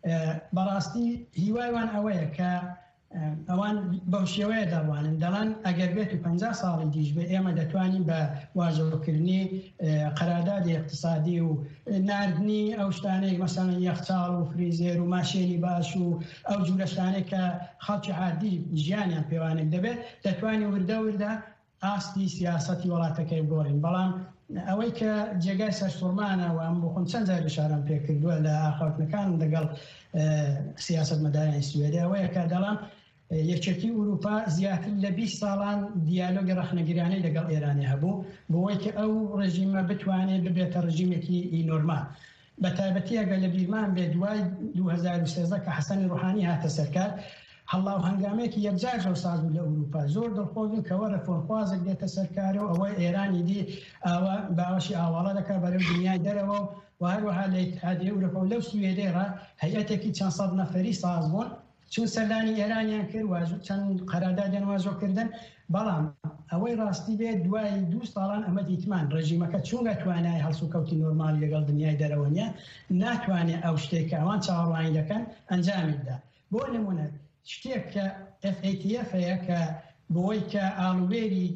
بەڕاستی هیوایوان ئەوەیە کە ئەوان بەو شێوەیە دەڕوانن دەڵێن ئەگەر بێت و 50 ساڵی دیش بێ ئێمە دەتوانین بە واژۆکردنی قەراردادی اقتصادی و ناردنی ئەو شتانەی مەسەڵەن یەخچاڵ و فریزێر و ماشێنی باش و ئەو جوورە شتانەی کە خەڵکی عادی ژیانیان پێوانێک دەبێت دەتوانین وردە ئاستی سیاسەتی وڵاتەکەی بگۆڕین بەڵام ئەوەی کە جێگای سەرسوڕمانە و ئەم بۆ خۆم چەند جار ئیشارەم پێ کردووە لە ئاخەوتنەکانم لەگەڵ سیاسەتمەدارانی سوێدی ئەوەیە کە دەڵام یەکێتی ئوروپا زیاتر لە 20 ساڵان دیالۆگی ڕەخنەگیرانەی لەگەڵ ئێرانی هەبوو بۆەوەی کە ئەو ڕژیمە بتوانێت ببێتە ڕژیمێکی نۆرمال بە تایبەتی ئەگەر لە بیرمان بێ دوای 2013 کە حەسەنی ڕوحانی هاتە سەرکار هەڵاو هەنگامێکی یەکجار ژەو ساز بوو لە ئوروپا زۆر دڵخۆزن کەوە ڕەفۆرخوازێک دێتە سەرکارەوە ئەوەی ئێرانی دی ئاوا باوەشی ئاواڵە دەکات بەرەو دنیای دەرەوە و هەروەها لە ئیتحادیە ئەوروپا و لەو سوێدەیڕا هەیئەتێکی چەند سەد نەفەری ساز بوون چون سەردانی ئێرانیان کرد چەند قەراردادیان واژۆکردن بەڵام ئەوەی ڕاستی بێت دوای 2 ساڵان ئەمە دیتمان ڕژیمەکە چونگە توانای هەڵسوکەوتی نۆرمالی لەگەڵ دنیای دەرەوە نیە ناتوانێت ئەو شتێک کە ئەوان چاوەڕوانی دەکەن ئەنجامیدا بۆ نمونە شتێک کە FATF هەیە کە بۆی کە ئاڵوێری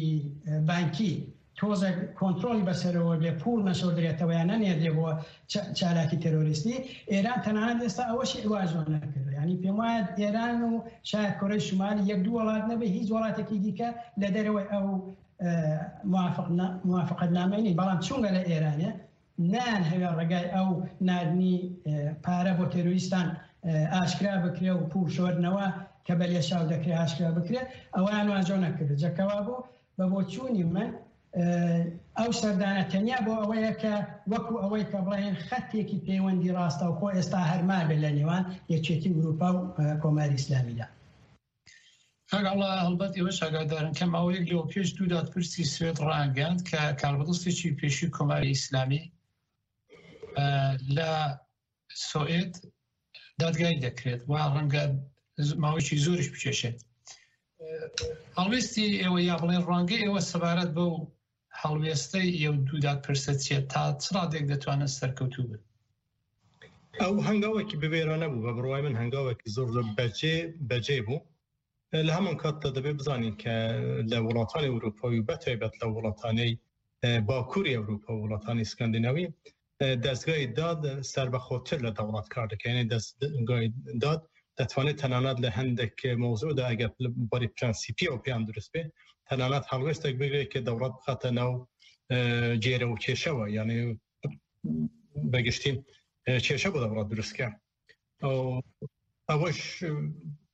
بانکی تۆزە کۆنتترۆلی بەسەرەوە بێ پول نەسۆدرێتەوە یان نەنێردێ بۆ چالاکی تەرۆریستی ئێران تەنانەت ئێستا ئەوەشی واژۆ نەکرد ینی پێم وایە ئێران و شاید کۆرەی شمالی 1-2 وڵات نەبێ هیچ وڵاتێکی دیکە لە دەرەوەی ئەو موافقەتنامەی بەڵام چونگە لە ئێرانە نان هەوێ ڕێگای ئەو ناردنی پارە بۆ تەرۆریستان ئاشکرا بکرێ و پول شۆردنەوە کە بە لێشاو دەکرێت ئاشکرا بکرێت ئەویان واژۆ نەکرد جەکەوا بوو بە بۆچوونی من ئەو سەردانە تەنیا بۆ ئەوەیە کە وەکو ئەوەی کە بڵێن خەتێکی پەیوەندی ڕاستە و خۆ ئێستا هەرما بێت لە نێوان یەکێتی ئوروپا و کۆماری ئیسلامیدا ئەگەڵا هەڵبەت ئێوەش ئاگادارن کەم ئەوەیەک لەوە پێش دوو دادپرسی سوێد ڕاگەاند کە کاربەدەستێکی پێشی کۆماری ئیسلامی لە سوئێد دادگای دەکرێت و ڕەنگە ماوەیەکی زۆریش بچێشێت هەڵوێستی ئێوە یا بڵێن ڕەنگە ئێوە سەبارەت بەو هەڵوێستەی ئێوە دوو دادپرسە چێت تا چ ڕادێک دەتوانێت سەرکەوتوو بن ئەو هەنگاوێکی ببێرانە بوو بە بڕوای من هەنگاوێکی زۆر بەجێ بوو لە هەمان کاتدا دەبێت بزانین کە لە وڵاتانی ئەوروپای و بەتایبەت لە وڵاتانەی باکووری ئەوروپا و وڵاتانی سکاندیناوی دەستگای داد سربەخۆتر لە دەوڵات کار دەکەن یعنی دەستگای داد دەتوانێت تەنانەت لە هەندێک مۆزوعدا ئەگەر بەری پرەنسیپی ئەو پێیان دروست بێ تەنانەت هەڵوێستێک بگرێت کە دەوڵات بخاتە ناو جێرە و کێشەوە یعنی بەگشتین کێشە بۆ دەوڵات دروستکە ئەوەش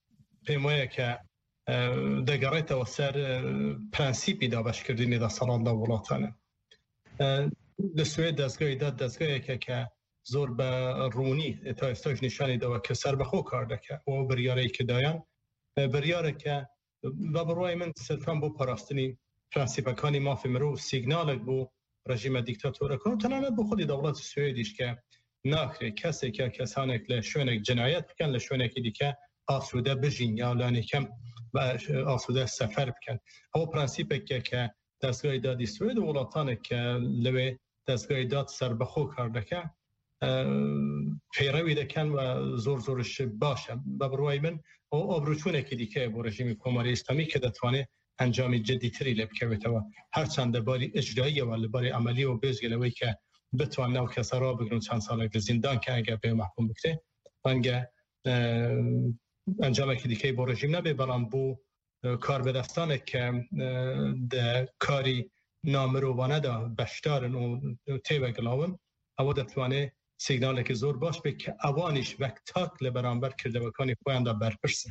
پێم وایە کە دەگەڕێتەوە سەر پرەنسیپی دابەشکردنی دەسەڵات لە وڵاتانە. لە سوێد دەستگایەکە کە زۆر بە ڕوونی تا ئێستاش نیشانی داوە کە سەربەخۆ کار دەکات ئەوە بڕیارەی کردایان بڕیارێکە بە بڕوای من سەرفان بۆ پاراستنی پرەنسیپەکانی مافی مرۆڤ سیگنالێک بۆ ڕژیمە دیکتاتۆرەکە و تەنانەت بۆ خودی دەوڵەتی سوێدیش کە ناکرێت کەسێکە کەسانێک لە شوێنێک جنایەت بکەن لە شوێنێکی دیکە ئاسوودە بژین یا لانێکەم ئاسوودە سەفەر بکەن. ئەوە پرەنسیپێکە کە دەستگای دادی سوێد و وڵاتانێک کە لەوێ دەستگای داد سەربەخۆ کار دەکات پەیڕەوی دەکەن و زۆرش باشە. بە بڕوای من ئەو ئابروچوونێکی دیکەیە بۆ ڕژیمی کۆماری ئیسلامی کە دەتوانێت ئەنجامی جدیتری لێ بکەوێتەوە هەرچەندە باری ئەجراییەوە لەباری ئەمەلیەوە بێزگەلەوەی کە بتوان ناو کەسە ڕابگرن و چەند ساڵێک لە زیندان کە ئەگە پێ مەحکوم بکرێ ڕەنگە ئەنجامێکی دیکەی بۆ ڕژیم نەبێ، بەڵام بۆ کاربەدەستانێک کە کاری نامرۆڤانەدا بەشدارن و تێوەگڵاون ئەوە دەتوانێت سیگنالێکی زۆر باش بێت کە ئەوانیش وەک تاک لە بەرامبەر کردەوەکانی خۆیاندا بەرپرسن.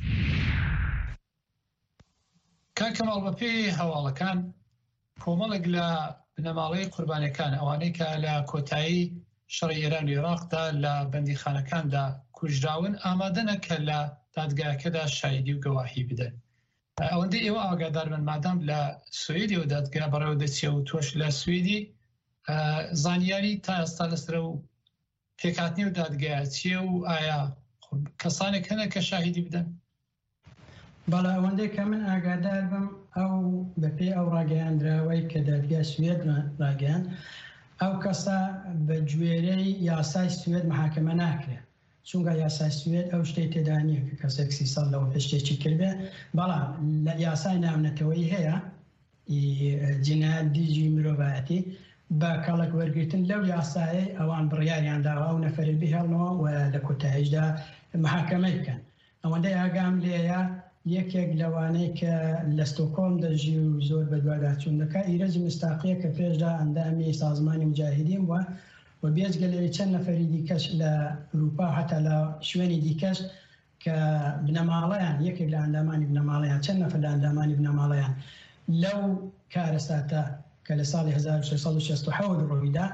کاکەماڵ بە پێی هەواڵەکان کۆمەڵێک لە بنەماڵەی قوربانیەکان ئەوانەی کە لە کۆتایی شەڕی ئێران و عێراقدا لە بەندیخانەکاندا کوژراون ئامادەنە کە لە دادگایەکەدا شایدی و گەواهی بدەن. ئەوەندەی ئێوە ئاگادار بن مادام لە سوێدی و دادگا بەڕێوە دەچێ و تۆش لە سوێدی زانیاری تا ئێستا لەسرە و پێکاتنی و دادگایە چیە و ئایا کەسانێک هەنە کە شاهیدی بدەن؟ بەڵا ئەوەندەی کە من ئاگادار بم ئەو بەپێ ئەو ڕاگەیاندراوەی کە دادگای سوێد ڕاگەیان ئەو کەسە بە گوێرەی یاسای سوێد محاکەمە ناکرێت، چونکە یاسای سوێد ئەو شتەی تێدا نییە کە کەسێک 30 ساڵ لەوە پێشتێکی کردێ، بەڵام لە یاسای نامنەتەوەی هەیە جینایەت دیجی مرۆڤایەتی بە کەڵک وەرگرتن لەو یاسایە ئەوان بڕیاریان داوە ئەو نەفەری بهێڵنەوە و لە کۆتاییشدا محاکەمەی بکەن. ئەوەندەی ئاگام لێیە یەکێک لەوانەی کە لە ستۆکۆڵم دەژی و زۆر بە دوواداچوون دەکات ئیرەجی مستاقیە کە پێشدا ئەندامی سازمانی مجاهدین وە و بێجگە لەوێ چەند نەفەری دیکەش لە ئەوروپا هەتا لە شوێنی دیکەش کە بنەماڵەیان یەکێک لە ئەندامانی بنەماڵەیان چەند نەفەر لە ئەندامانی بنەماڵەیان لەو کارەساتە کە لە ساڵی 1667 ڕۆیدا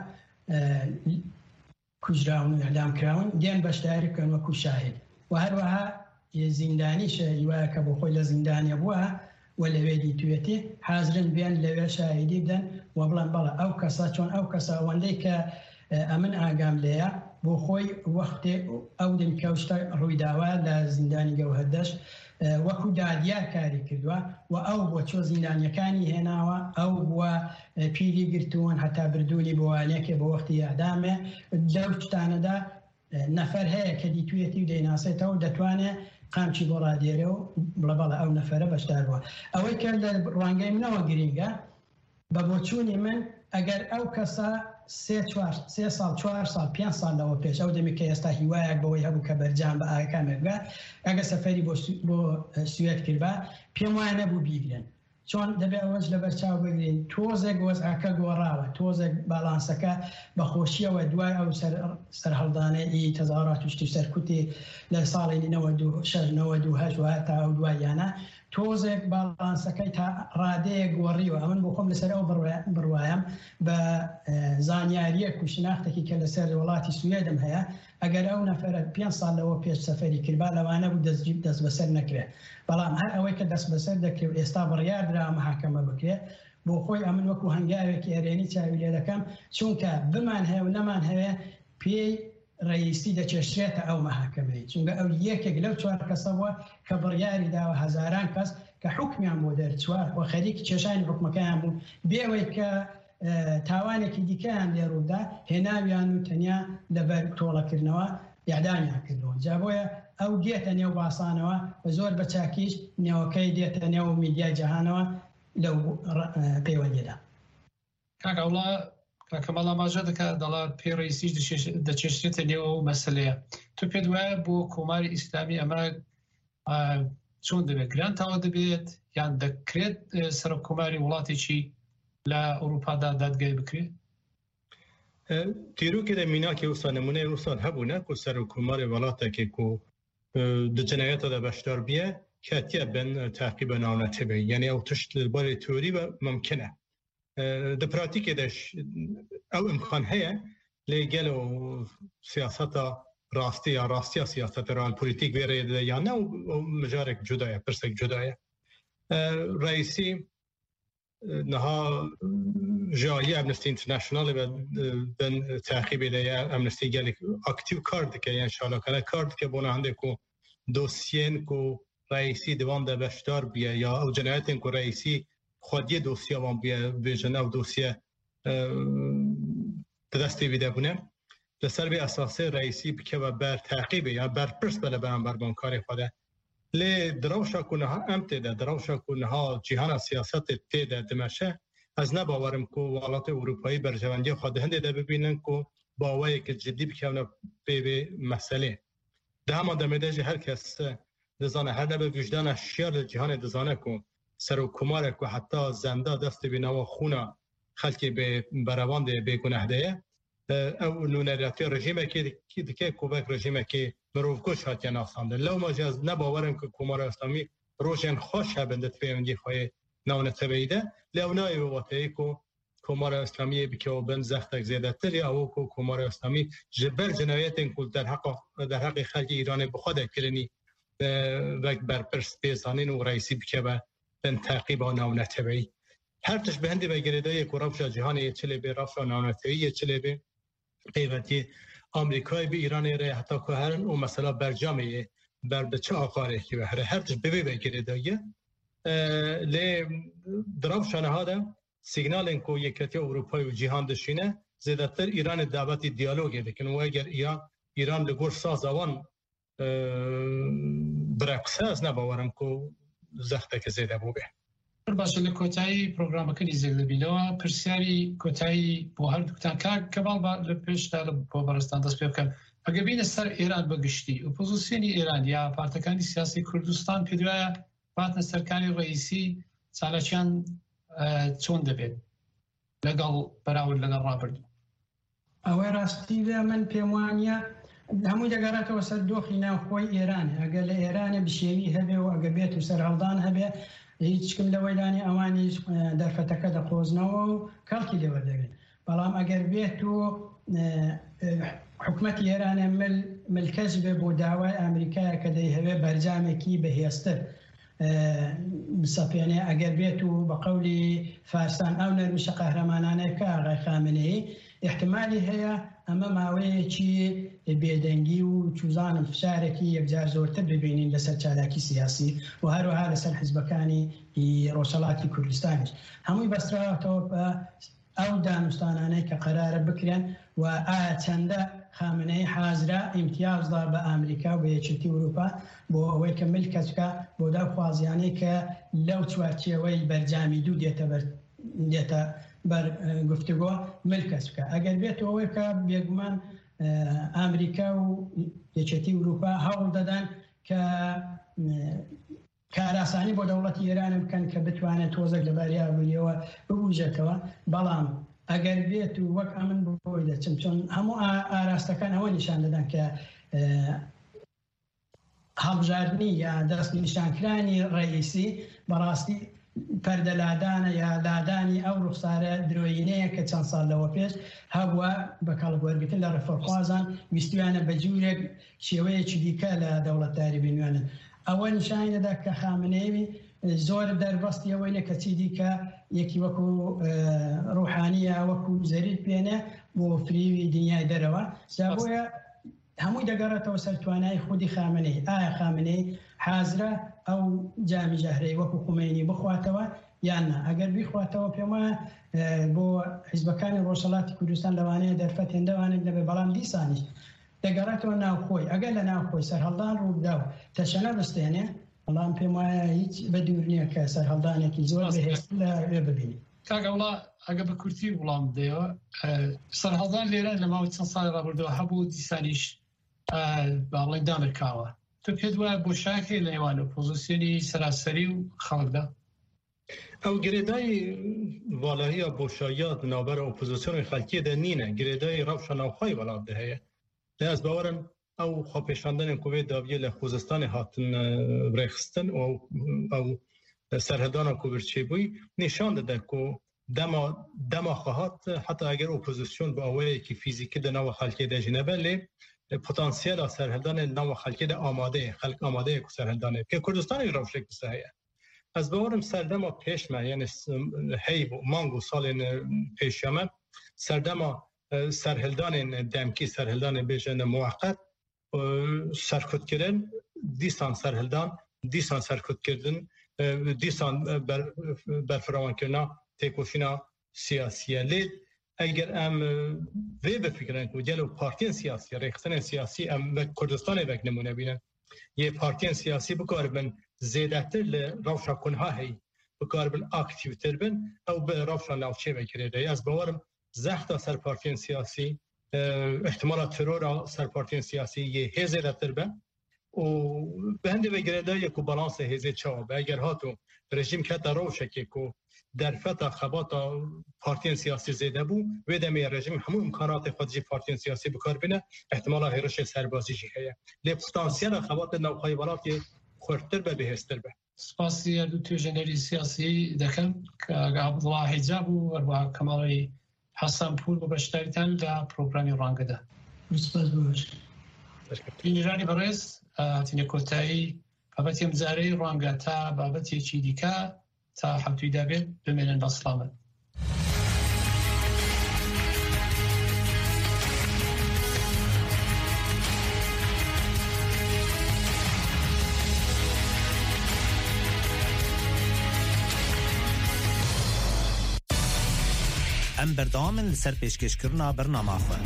کوژراون و ئەعدام کراون دێن بەشداری بکەن وەکو شاهد و هەروەها زیندانیشە هیوایە کە بۆ خۆی لە زیندانیا بووە و لەوێ دیتوێتی حازرن بێن لەوێ شاهدی بدەن و بڵێن بەڵێ ئەو کەسە چۆن ئەو کەسە ئەوەندەی کە ئەمن ئاگام لێیە بۆ خۆی وەختێ ئەو دمکەوشتە ڕوویداوە لە زیندانی گەوهەردەش وەکو دادیار کاری کردووە و ئەو بۆ چۆ زیندانیەکانی هێناوە ئەو بووە پیری گرتوون هەتا بردوونی بۆوانەیەکێ بۆ وەختی ئەدامێ لەو شتانەدا نەفەر هەیە کە دیتوێتی و دەیناسێتەوە دەتوانێت قامچی بۆ ڕادێرە و بڵە بەڵە ئەو نەفەرە بەشدار بووە. ئەوەی کە لە ڕوانگەی منەوە گرینگە بە بۆچوونی من ئەگەر ئەو کەسە 3 ساڵ 4 ساڵ 5 ساڵ لەوە پێش ئەو دەمی کە ئێستا هیوایەک بەوەی هەبوو کە بەرجام بە ئاکامێکگە ئەگە سەفەری بۆ سوێد کردبا پێم وایە نەبوو بیگرن، چۆن دەبێت ئەوەش لە بەرچاو بگرین تۆزێک وەزعەکە گۆڕاوە تۆزێک باڵانسەکە بەخۆشیەوە دوای ئەو سەرهەڵدانەی تەزاڕات و شتی سەرکوتی لە ساڵی 96 تا ئەو دواییانە تۆزێک باڵانسەکەی تا ڕادەیە گۆڕیوە. ئەمن بۆ خۆم لەسەر ئەو بڕوایم بە زانیاریە و شناختێکی کە لەسەر وڵاتی سوێدم هەیە ئەگەر ئەو نەفەرە 5 ساڵ لەوە پێش سەفەری کردبا لەوانە بوو دەست بەسەر نەکرێت، بەڵام هەر ئەوەی کە دەست بەسەر دەکرێت ئێستا بڕیار درا محاکەمە بکرێت بۆ خۆی ئەمن وەکو هەنگاوێکی ئەرێنی چاوی لێ دەکەم چونکە بمان هەیە و نەمان هەیە پێی ڕئیسی دەچێشرێتە ئەو محاکەمەی، چونکە ئەو یەکێک لەو 4 کەسەوە کە بڕیاری داوە هەزاران کەس کە حکمیان بۆ دەرچوار و خەریکی کێشانی حکومەکەیان بوو بێەوەی کە تاوانێکی دیکەیان لێڕوودا هێناویان و تەنیا لەبەر تۆڵەکردنەوە ئیعدامیان کردەوە. جا بۆیە ئەو دێتە نێو باسانەوە بە زۆر بە چاکیش نێوەکەی دێتە نێو میدیای جەهانەوە لەو پەیوەندیدا. کاکەوڵا کاکەمەڵ ئاماژە دەکات دەڵات پێی ڕئیسیش دەچێشرێتە نێو ئەو مەسەلەیە. تو پێت وایە بۆ کۆماری ئیسلامی ئەمە چۆن دەبێت گرانتەوە دەبێت یان دەکرێت سەرۆک کۆماری وڵاتێکی لە ئەوروپادا دادگای بکرێت؟ تیرۆکێدا میناکی وسا نمونەی وسان هەبوو نەکو سەرۆک کۆماری وڵاتێکێک و جنایەتەدا بەشدار بیە كاتيا بن تعقيب ناونتبي يعني أو تشت الباري توري ممكنة ده براتيك داش أو إمكان هي لجلو سياسة راستية سياسة رال بوليتيك غير يعني أو مجارك جداية برسك جداية رئيسي نها جالية أمنستي انترناشنال بن تعقيب ليا أمنستي قالك أكتيف كارد كي يعني شاء كلا كارد كبونا عندكو دوسيين كو رئيسي دوام ده بشتار بيا يا أو جنايتين كو رئيسي خودية دوسيا وان بيا بجنا ودوسيا تدستي بيدا بونه لسر بي أساسي رئيسي بكوا بر تعقيبه یا بر پرس بله بر بانکاری خوده لی دروشا کنها امتده دروشا کنها جهان سیاست تیده دمشه از نباورم که والات اروپایی بر جواندی خود هنده ده ببینن که باوری که جدی بکنه به مسئله ده همان دمیده جه هر کس دزانه هر نبه وجدان شیار جهان دزانه که سر و کماره که حتی زنده دست بینوا خونه خلقی به بروانده به گناه ده او نونریاتی رژیمه که کوبک رژیمه که مروفکش هاتیان آسانده لو ما جاز نباورم که کمار اسلامی روشن خوش هبندت فیمندی خواهی نون تبعیده لونای وواته که کمار اسلامی بکیو بند زختک زیده تری او که کمار اسلامی جبر جنایت این کل در حق خلق ایران بخواد کرنی وک برپرس بیزانین و رئیسی بکیو بند تعقیب و نون تبعی هر تش به هندی بگیرده یک رفش جهانی چلی به رفش نون تبعی چلی به قیمتی آمریکای به ایران ره حتی که هرن و مثلا برجامه بر بچه آقاره که هر تش بگیره دایه لی دروشانه ها ده سیگنال اینکو یکتی اروپای و جهان دشینه زیادتر ایران دعوت دیالوگه بکن و اگر ایران لگور سازوان برقصه از نباورم که زخته که زیده بوده باشه لکوتایی پروگرام کنی زیل بینوا پرسیاری کوتایی با هر دوتان کبال با لپش دال با برستان دست بیکن اگه بین سر ایران بگشتی اپوزیسیونی ایران یا پارتکانی سیاسی کردستان پیدویا باتن سرکاری رئیسی سالچان چون دبید لگل براول لگل رابرد اوه راستی ده من پیمانیا همون دقارات وسط دوخی ناوخوی ایران اگه لإیران بشیوی هبه و اگه بیتو سرهلدان هبه هیچ کم لویلانی اوانی درفتکه ده خوزنەوە و کەڵکی لێوە دەگرن بەڵام ئەگەر بێت و حکومەتی ئێرانە ملکەز بێ بۆ داوای ئەمریکایە کە دەیهەوێ بەرجامێکی بەهێزتر بسەپێنێ ئەگەر بێت و بە قەولی فارسان ئەو نەرمیشە قەهرەمانانەیە کە ئاغای خامنەیی احتمالی هەیە ئەمە ماوەیەکی بێدەنگی و چوزانم فشارێکی یەکجار زۆرتر ببینین لەسەر چالاکی سیاسی و هەروەها لەسەر حیزبەکانی ڕۆژهەڵاتی کوردستانیش هەمووی بەستراوەتەوە بە ئەو دانوستانانەی کە قەرارە بکرێن و ئایا چەندە خامنەی حازرا ئیمتیازدا بە ئەمریکا و بە یەکێتی ئەوروپا بۆ ئەوەی کە ملکەچ بکە بۆ داوخوازیانەی کە لەو چوارچێوەی بەرجامی دوو دێتە بر گفتگو ملکەس بکە ئەگەر بێت ئەوەی کە بێگومان ئەمریکا و یەکێتی ئەوروپا هەوڵ دەدەن کە کاراسانی بۆ دەوڵەتی ئێران بکەن کە بتوانێت تۆزێک لەبەر یاریەوە ببوژێتەوە بەڵام ئەگەر بێت و وەک ئەمن بۆی دەچم چۆن هەموو ئاراستەکان ئەوە نیشان دەدەن کە هەڵبژاردننی یا دەست نیشانکرانی ڕئیسی بەڕاستی پەردە لادانە یا لادانی ئەو ڕوخسارە درۆیینەیە کە چەند ساڵ لەوە پێش هەبووە بە کاڵگوەرگتن لە ڕەفەرخوازان ویستویانە بە جوورێک شێوەیەکی دیکە لە دەوڵەتداری بنوێنن ئەوە نیشانی دەدا کە خامنەیەوی زۆر دەربەستی ئەوەی کە چی دیکە یەکی وەکو ڕوحانیە وەکو زەرید پێنێ بۆ فریوی دنیای دەرەوە بۆیە هەمووی دەگەڕێتەوە سەر توانای خودی خامنەی ئایا خامنەی حازرە ئەو جامی ژەهرەی وەکو خومینی بخواتەوە یاننا ئەگەر بیخواتەوە پێم وایە بۆ حیزبەکانی ڕۆژهەڵاتی کوردستان لەوانەیە دەرفەت هێندەوانێک دەبێت بەڵام دیسانیش دەگەڕێتەوە ناوخۆی ئەگەر لە ناوخۆی سەرهەڵدان ڕووبدا و تەشەنە بستێنێ بەڵام پێم وایە هیچ بە دوور نییە کە سەرهەڵدانێکی زۆر بەهێزتر لەوێ ببینی کاگەوڵا ئەگە بە کورتی وڵام بدەیەوە سەرهەڵدان لێرە لە ماوەی چەند ساڵی ڕابردەوە هەبوو دیسانیش باڵێ دانرکاوە تو پێت وایە بۆشایەکەی لە نێوان ئۆپۆزیسیۆنی سەراسەری و خەڵکدا ئەو گرێدای ڤاڵاییە بۆشاییات ناوبەر ئۆپۆزیسیۆنی خەڵکیە دە نینە گرێدای ڕەوشە ناوخۆی وەڵات دەهەیە لە ئەس باوەرم او خاپیشاندن کوی داویه لخوزستان هاتن برخستن او سرهدان کوبرچی بوی نشان داده که دما خواهد حتی اگر اپوزیسیون با اولی که فیزیکی ده نو خلقی ده جنبه لی پتانسیل سرهدان نو خلقی ده آماده خلق آماده که سرهدانه که کردستان ایران شکل بسهیه از بوارم سردما پیش من یعنی هی مانگو سال پیشیامه سردما سرهدان دمکی سرهدان بیجن موقت سرکوت کردن دیسان سرهدان دیسان سرکوت کردن دیسان برفراوان کردن تکوشینا سیاسیه لید اگر ام وی بفکرن که جلو پارتین سیاسی ریختن سیاسی ام کردستان وک نمونه بینن یه پارتین سیاسی بکار بن زیدتر لروشا کنها هی بکار بن اکتیوتر بن او به روشا نوچه بکرده از باورم زخت سر پارتین سیاسی احتمال ترور سر پارتین سیاسی یه هزه دتر به و به هنده بگرده یکو بالانس هزه چابه اگر هاتو رژیم که روشه که در فتح خبات پارتین سیاسی زیده بو و دمی رژیم همون امکانات خودجی پارتین سیاسی بکار بینه احتمال هیرش سربازی جیه لی پتانسیل خبات نوخای بالاتی خورتر به بهستر به سپاسی دو تو جنری سیاسی دکم که عبدالله حجاب و کمالی حسن پول ببشتریتن در پروگرامی رانگده سپاس بوش اینجانی برایز تینه کلتایی بابتی امزاره رانگه تا بابتی چی دیکه تا حبتوی دابید بمینن بسلامت ام بردامن لسر پیشکشکرنا برنامه خواه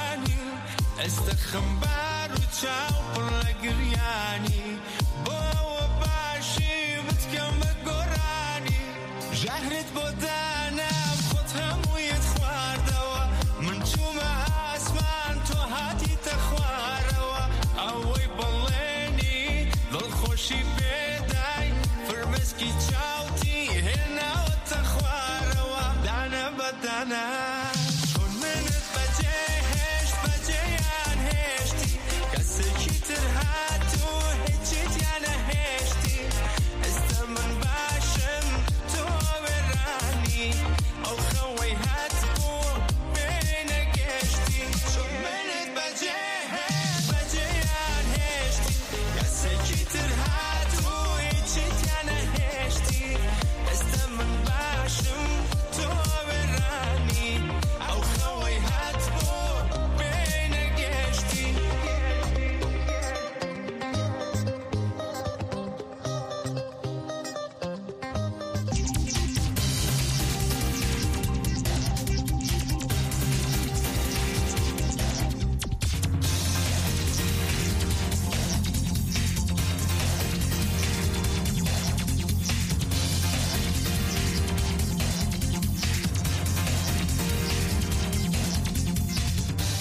استخبار وتشاو بالقرياني بو